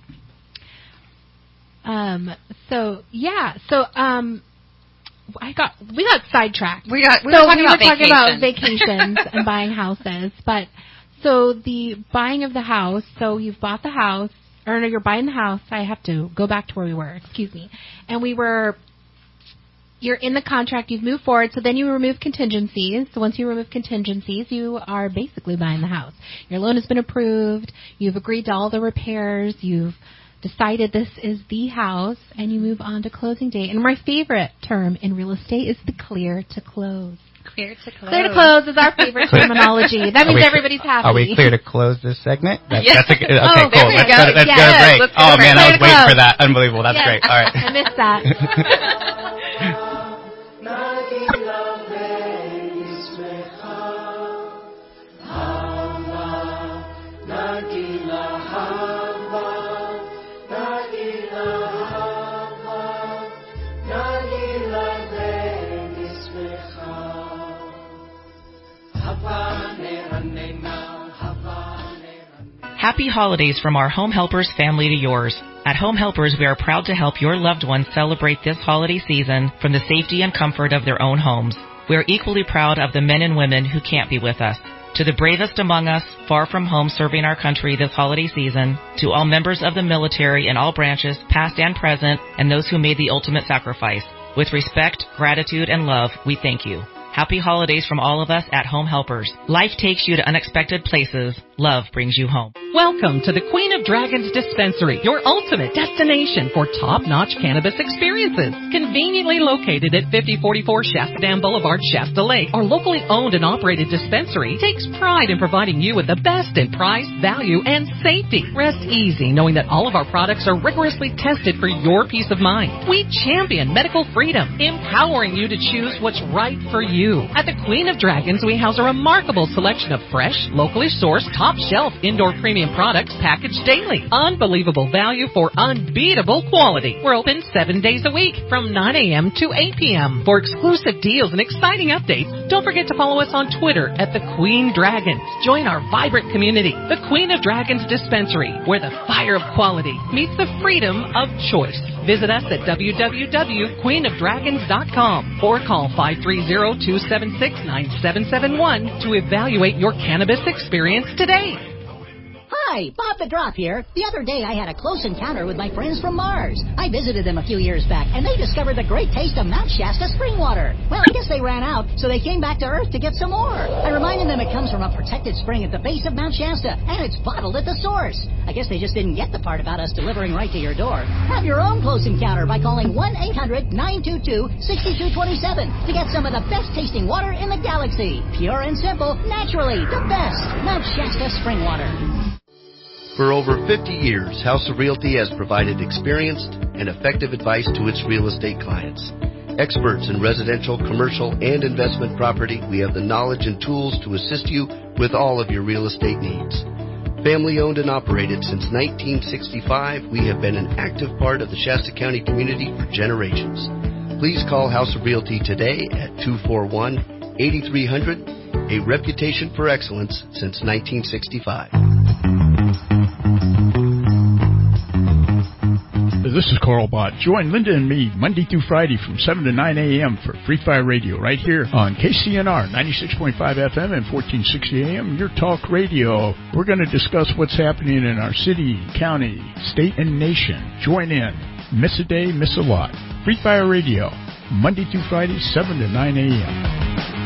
Um. So yeah. So um, I got we got sidetracked. We got. We so were talking we about were talking about vacations. vacations and buying houses, but so the buying of the house. So you've bought the house, or no, you're buying the house. I have to go back to where we were. Excuse me. And we were. You're in the contract. You've moved forward. So then you remove contingencies. So once you remove contingencies, you are basically buying the house. Your loan has been approved. You've agreed to all the repairs. You've decided this is the house, and you move on to closing date. And my favorite term in real estate is the clear to close. Clear to close. Clear to close is our favorite terminology. That means Are we- everybody's happy. Are we clear to close this segment? That's, Yes. that's a good, okay, Oh, cool. there we That's go. good. That's Yes. good. Great. Let's Oh go man, right. I was Clear to waiting close. for that. Unbelievable. That's Yes. great. All right. I missed that. Happy holidays from our Home Helpers family to yours. At Home Helpers, we are proud to help your loved ones celebrate this holiday season from the safety and comfort of their own homes. We are equally proud of the men and women who can't be with us. To the bravest among us, far from home serving our country this holiday season, to all members of the military in all branches, past and present, and those who made the ultimate sacrifice. With respect, gratitude, and love, we thank you. Happy holidays from all of us at Home Helpers. Life takes you to unexpected places. Love brings you home. Welcome to the Queen of Dragons Dispensary, your ultimate destination for top-notch cannabis experiences. Conveniently located at fifty forty-four Shasta Dam Boulevard, Shasta Lake, our locally owned and operated dispensary takes pride in providing you with the best in price, value, and safety. Rest easy knowing that all of our products are rigorously tested for your peace of mind. We champion medical freedom, empowering you to choose what's right for you. At the Queen of Dragons, we house a remarkable selection of fresh, locally sourced, top-shelf indoor premium products packaged daily. Unbelievable value for unbeatable quality. We're open seven days a week from nine a.m. to eight p.m. For exclusive deals and exciting updates, don't forget to follow us on Twitter at the Queen Dragons. Join our vibrant community, the Queen of Dragons Dispensary, where the fire of quality meets the freedom of choice. Visit us at w w w dot queen of dragons dot com or call five three zero, two seven six, nine seven seven one to evaluate your cannabis experience today. Hi, Hi, Bob the Drop here. The other day I had a close encounter with my friends from Mars. I visited them a few years back, and they discovered the great taste of Mount Shasta spring water. Well, I guess they ran out, so they came back to Earth to get some more. I reminded them it comes from a protected spring at the base of Mount Shasta, and it's bottled at the source. I guess they just didn't get the part about us delivering right to your door. Have your own close encounter by calling one eight hundred nine two two six two two seven to get some of the best tasting water in the galaxy. Pure and simple, naturally, the best. Mount Shasta spring water. For over fifty years, House of Realty has provided experienced and effective advice to its real estate clients. Experts in residential, commercial, and investment property, we have the knowledge and tools to assist you with all of your real estate needs. Family owned and operated since nineteen sixty-five, we have been an active part of the Shasta County community for generations. Please call House of Realty today at two four one, eight three zero zero, a reputation for excellence since nineteen sixty-five. This is Carl Bott. Join Linda and me Monday through Friday from seven to nine a.m. for Free Fire Radio right here on K C N R ninety-six point five F M and fourteen sixty A M, your talk radio. We're going to discuss what's happening in our city, county, state, and nation. Join in. Miss a day, miss a lot. Free Fire Radio, Monday through Friday, seven to nine a.m.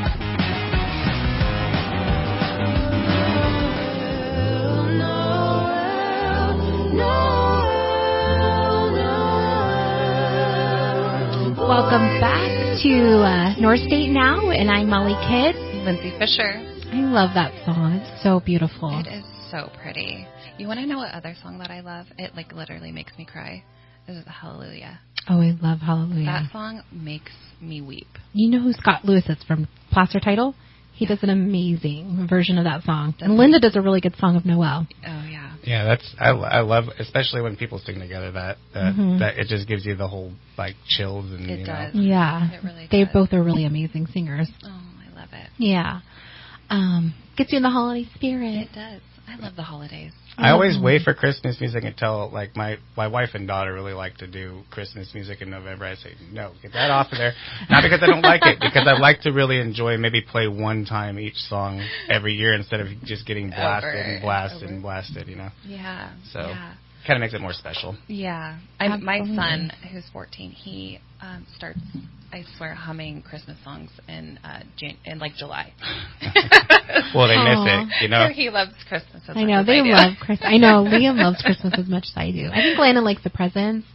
Welcome back to uh, North State Now, and I'm Molly Kidd. Lindsay Fisher. I love that song. It's so beautiful. It is so pretty. You want to know what other song that I love? It like literally makes me cry. This is Hallelujah. Oh, I love Hallelujah. That song makes me weep. You know who Scott Lewis is from Placer Title? He does an amazing version of that song. And Linda does a really good song of Noel. Oh, yeah. Yeah, that's I, I love, especially when people sing together. That that, Mhm. that it just gives you the whole like chills and It you does. know. Yeah. It really They does. both are really amazing singers. Oh, I love it. Yeah. Um, gets you in the holiday spirit. It does. I love the holidays. I always wait for Christmas music until like my my wife and daughter really like to do Christmas music in November. I say no, get that off of there. Not because I don't like it, because I like to really enjoy maybe play one time each song every year instead of just getting blasted Over and blasted and and blasted. You know. Yeah. So Yeah. kind of makes it more special. Yeah. I, my Absolutely. son, who's fourteen, he um, starts, I swear, humming Christmas songs in uh, Jan- in like July. Well, they Aw. miss it, you know. So he loves Christmas as I much know, as they I do. love Christmas. I know, Liam loves Christmas as much as I do. I think Landon likes the presents.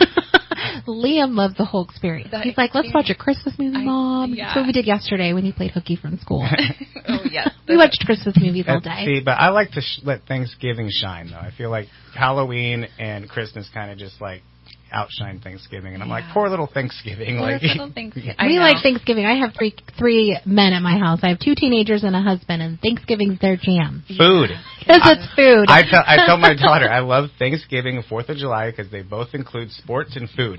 Liam loves the whole experience. The He's like, let's watch a Christmas movie, I- Mom. yeah. That's what we did yesterday when he played hooky from school. Oh, yes. We watched Christmas movies all That's- day. See, but I like to sh- let Thanksgiving shine, though. I feel like Halloween and Christmas kind of just like outshine Thanksgiving, and I'm like, poor little Thanksgiving. Poor like, little Thanksgiving. I We know. like Thanksgiving. I have three three men at my house. I have two teenagers and a husband, and Thanksgiving's their jam. food. Because it's food. I tell I tell my daughter I love Thanksgiving and Fourth of July because they both include sports and food.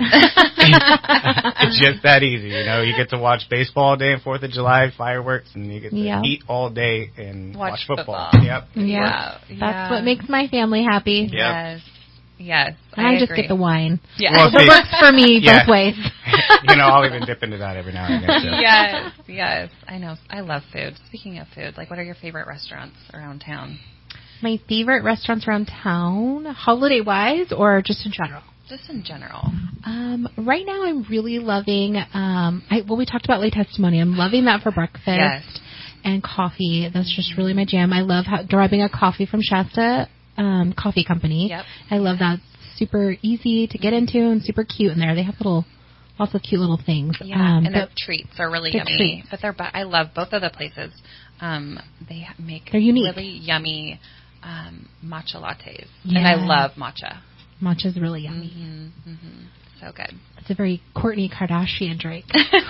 It's just that easy, you know. You get to watch baseball all day and Fourth of July fireworks, and you get to Yeah. eat all day and Watch watch, football. football. Yep. Yeah. Yeah. That's what makes my family happy. Yep. Yes. Yes. And I, just agree. get the wine. Yeah. Well, It see, works for me yeah. both ways. You know, I'll even dip into that every now and again. Too. Yes, yes. I know. I love food. Speaking of food, like, what are your favorite restaurants around town? My favorite restaurants around town, holiday-wise or just in general? Just in general. Um, right now, I'm really loving, um, I, well, we talked about late testimony. I'm loving that for breakfast Yes. and coffee. That's just really my jam. I love how, grabbing a coffee from Shasta um, Coffee Company. Yep. I love that. It's super easy to get into and super cute in there. They have little, lots of cute little things. Yeah, Um, and their but treats are really the yummy. treats. But they're, I love both of the places. Um, they ha- make They're unique. really yummy um, matcha lattes, and Yeah. I love matcha. matcha's really yummy. Mm-hmm, mm-hmm. So good. It's a very Kourtney Kardashian drink.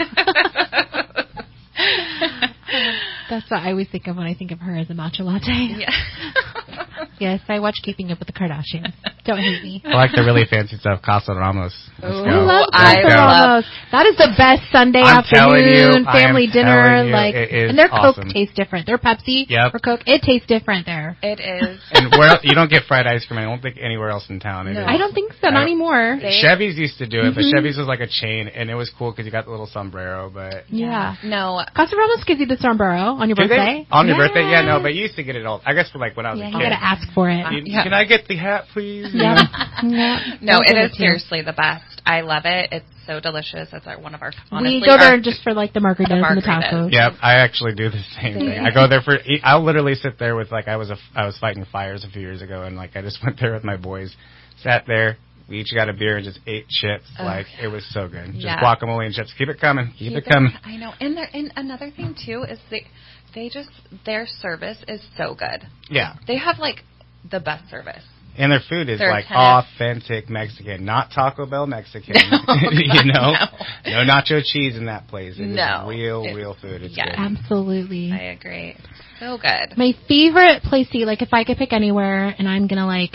That's what I always think of when I think of her as a matcha latte. Yeah. Yes, I watch Keeping Up with the Kardashians. Don't hate me. I like the really fancy stuff. Casa Ramos. Let's Ooh, go. I love Let's Casa go. Ramos. That is the best Sunday I'm telling afternoon you, I family am dinner. telling you, Like, it is and their awesome. Coke tastes different. Their Pepsi Yep. or Coke, it tastes different there. It is. And where you don't get fried ice cream, I don't think anywhere else in town. It No. is. I don't think so. Not anymore. Chevy's used to do it, but Mhm. Chevy's was like a chain, and it was cool because you got the little sombrero. But Yeah. No. Casa Ramos gives you the sombrero on your Do they? birthday. On your Yeah. birthday? Yeah, no, but you used to get it all. I guess for like when I was Yeah, a you kid. gotta ask for it. You- Yeah. Can I get the hat, please? Yeah. yeah. No, They'll it give is to you. seriously the best. I love it. It's so delicious. It's our, one of our honestly, We go there our- just for like the margaritas and the tacos. Yep, I actually do the same thing. I go there for. I'll literally sit there with like I was a I was fighting fires a few years ago, and like I just went there with my boys, sat there. We each got a beer and just ate chips. Ugh. Like it was so good. Just Yeah. guacamole and chips. Keep it coming. Keep, it coming. I know. And there, and another thing too is they, they just their service is so good. Yeah. They have like the best service. And their food is They're like kind of- authentic Mexican, not Taco Bell Mexican. you know, no. no nacho cheese in that place. It No. is real, It- real food. It's yes. good. Absolutely. I agree. So good. My favorite place to eat, like if I could pick anywhere and I'm gonna like,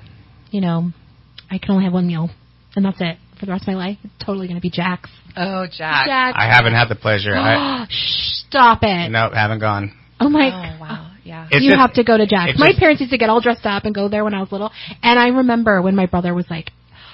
you know, I can only have one meal and that's it for the rest of my life, it's totally gonna be Jack's. Oh, Jack. Jack's. I haven't had the pleasure. I, Stop it. no, haven't gone. Oh my. Oh, wow. Yeah. It's you just- have to go to Jack's. it's My just- parents used to get all dressed up and go there when I was little. And I remember when my brother was like,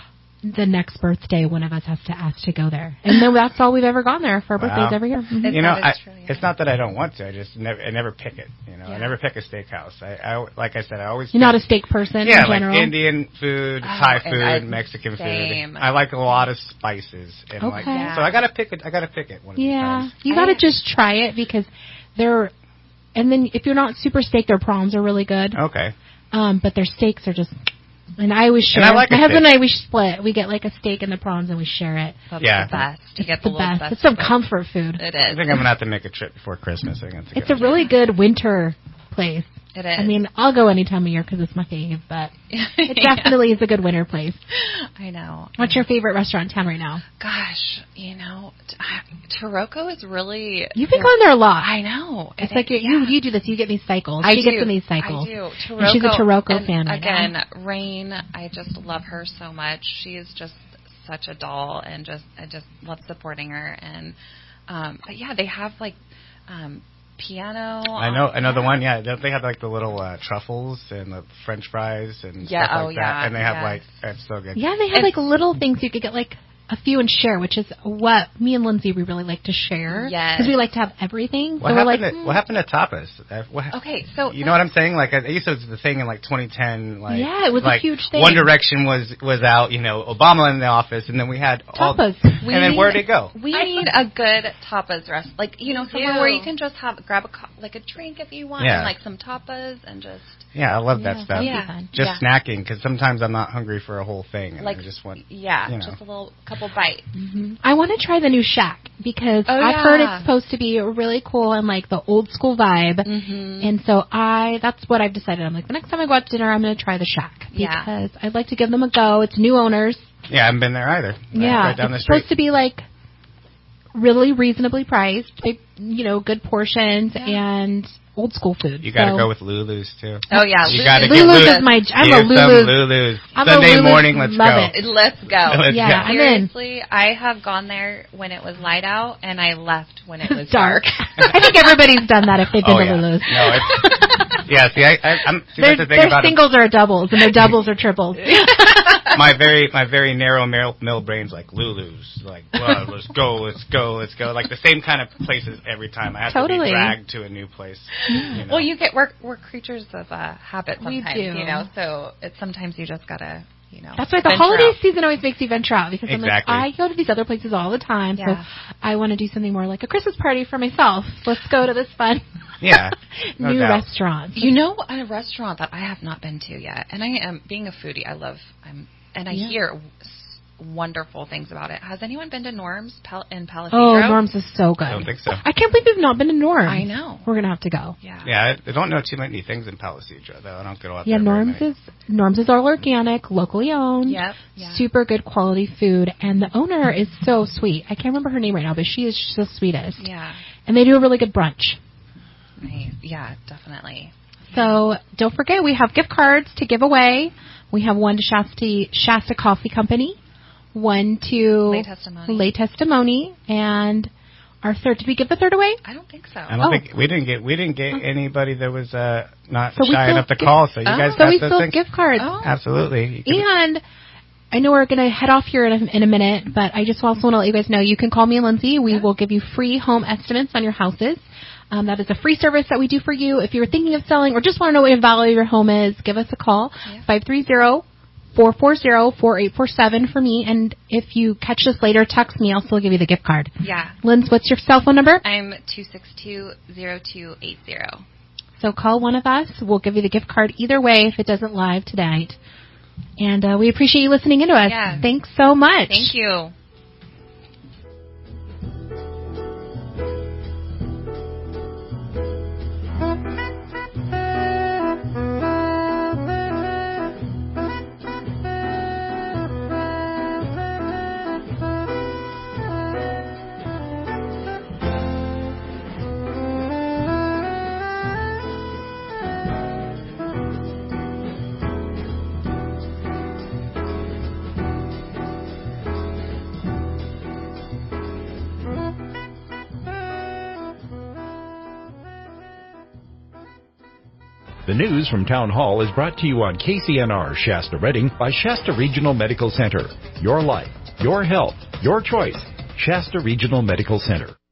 the next birthday, one of us has to ask to go there. And then that's all we've ever gone there for our Wow. birthdays every year. Mhm. You know, I, it's not that I don't want to. I just never, I never pick it. You know, I Yeah. never pick a steakhouse. I, I, like I said, I always. You're pick- not a steak person Yeah, in general? like Indian food, Oh, Thai and food, I- Mexican same. food. I like a lot of spices. And like, Okay. Yeah. so I gotta pick it. I gotta pick it one of these Yeah. times. You got to just try it because they're, and then if you're not super steak, their prawns are really good. Okay. Um, but their steaks are just, and I always share. And I like My a husband steak. and I, we split. We get like a steak and the prawns and we share it. That's Yeah. the best. You get It's the, the little best. best. It's some of it. comfort food. It I is. think I'm gonna have to make a trip before Christmas. I think it's a It's a really good winter place. It is. I mean, I'll go any time of year because it's my fave, but it definitely is a good winter place. I know. What's your favorite restaurant in town right now? Gosh, you know, t- I- Taroko is really. You've been going there a lot. I know. It's It like is, you, you you do this. You get these cycles. I she do. gets in these cycles. I do. Taroko, And she's a Taroko and fan right again, now. Rain, I just love her so much. She is just such a doll, and just I just love supporting her. And um, but yeah, they have like um, piano. I know, I know the one. Yeah, don't they have like the little uh, truffles and the French fries and Yeah, stuff oh, like yeah, that. And they have yes. like it's so good. Yeah, they have like little things you could get like a few and share, which is what me and Lindsay we really like to share. Yes. Because we like to have everything. What so we're happened? like, to, mm. What happened to tapas? Uh, what, Okay, so you know what I'm saying? Like I I used to was the thing in like twenty ten. Like Yeah, it was a like, huge thing. One Direction was was out. You know, Obama in the office, and then we had all. Tapas. We and then need- where'd it go? We need a good tapas rest, like you know, somewhere do. where you can just have grab a co- like a drink if you want, Yeah. and like some tapas, and just Yeah, I love Yeah, that stuff. that'd be Yeah. fun. Just Yeah. snacking because sometimes I'm not hungry for a whole thing, and like I just want. yeah, you know. just a little couple bites. Mhm. I want to try the new Shack because Oh, I've yeah. heard it's supposed to be really cool and like the old school vibe. Mm-hmm. And so I, that's what I've decided. I'm like, the next time I go out to dinner, I'm going to try the Shack Yeah. because I'd like to give them a go. It's new owners. Yeah, I haven't been there either. Yeah, right down the it's street. supposed to be like really reasonably priced, big, you know, good portions and old school food. You got to So- go with Lulu's too. Oh yeah, You Lulu's. got to get Lulu's Lulu's. is my. I'm Get a some Lulu's. Lulu's. I'm a Sunday Lulu's morning, let's love go. it. Let's go. Let's Yeah, go. I'm in. Seriously, I have gone there when it was light out, and I left when it was Dark. dark. I think everybody's done that if they've been Oh, to yeah. Lulu's. No, it's, yeah. See, I, I, I'm see, Their, that's the thing their about singles are doubles and their doubles are triples. my very my very narrow mill, mill brain's like Lulu's, like well, let's go, let's go, let's go, like the same kind of places every time. I have to Totally. be dragged to a new place. You know? Well, you get we're we're creatures of uh, habit We sometimes, do. you know. So it's sometimes you just gotta, you know. That's why the venture holiday out. season always makes you venture out because Exactly. I'm like, I go to these other places all the time, Yeah. so I want to do something more like a Christmas party for myself. Let's go to this fun Yeah, no new doubt. restaurant. You know, a restaurant that I have not been to yet, and I am being a foodie. I love, I'm, and I Yeah. hear s- wonderful things about it. Has anyone been to Norm's Pal- in Palisadro? Oh, Norm's is so good. I don't think so. I can't believe we've not been to Norm's. I know. We're gonna have to go. Yeah. Yeah, I, I don't know too many things in Palisadro though. I don't go out Yeah, there. very Norm's many. is Norm's is all organic, locally owned. Yep. Yeah. Super good quality food, and the owner is so sweet. I can't remember her name right now, but she is just the sweetest. Yeah. And they do a really good brunch. Nice. Yeah, definitely. So don't forget, we have gift cards to give away. We have one to Shasta, Shasta Coffee Company, one to Lay Testimony. Lay Testimony, and our third. Did we give the third away? I don't think so. I don't Oh. think we didn't get we didn't get anybody that was uh, not So we shy still enough to get- call. So you Oh. guys So got we the still thing. have gift cards. Oh. Absolutely. You can- And I know we're going to head off here in a, in a minute, but I just also want to let you guys know you can call me and Lindsay. We will give you free home estimates on your houses. Um, that is a free service that we do for you. If you're thinking of selling or just want to know what the value of your home is, give us a call, five three zero, four four zero, four eight four seven for me. And if you catch this later, text me. I'll still give you the gift card. Yeah. Linz, what's your cell phone number? I'm two six two, zero two eight zero. So call one of us. We'll give you the gift card either way if it doesn't live tonight. And uh, we appreciate you listening into us. Yeah. Thanks so much. Thank you. The news from Town Hall is brought to you on K C N R Shasta Redding by Shasta Regional Medical Center. Your life, your health, your choice. Shasta Regional Medical Center.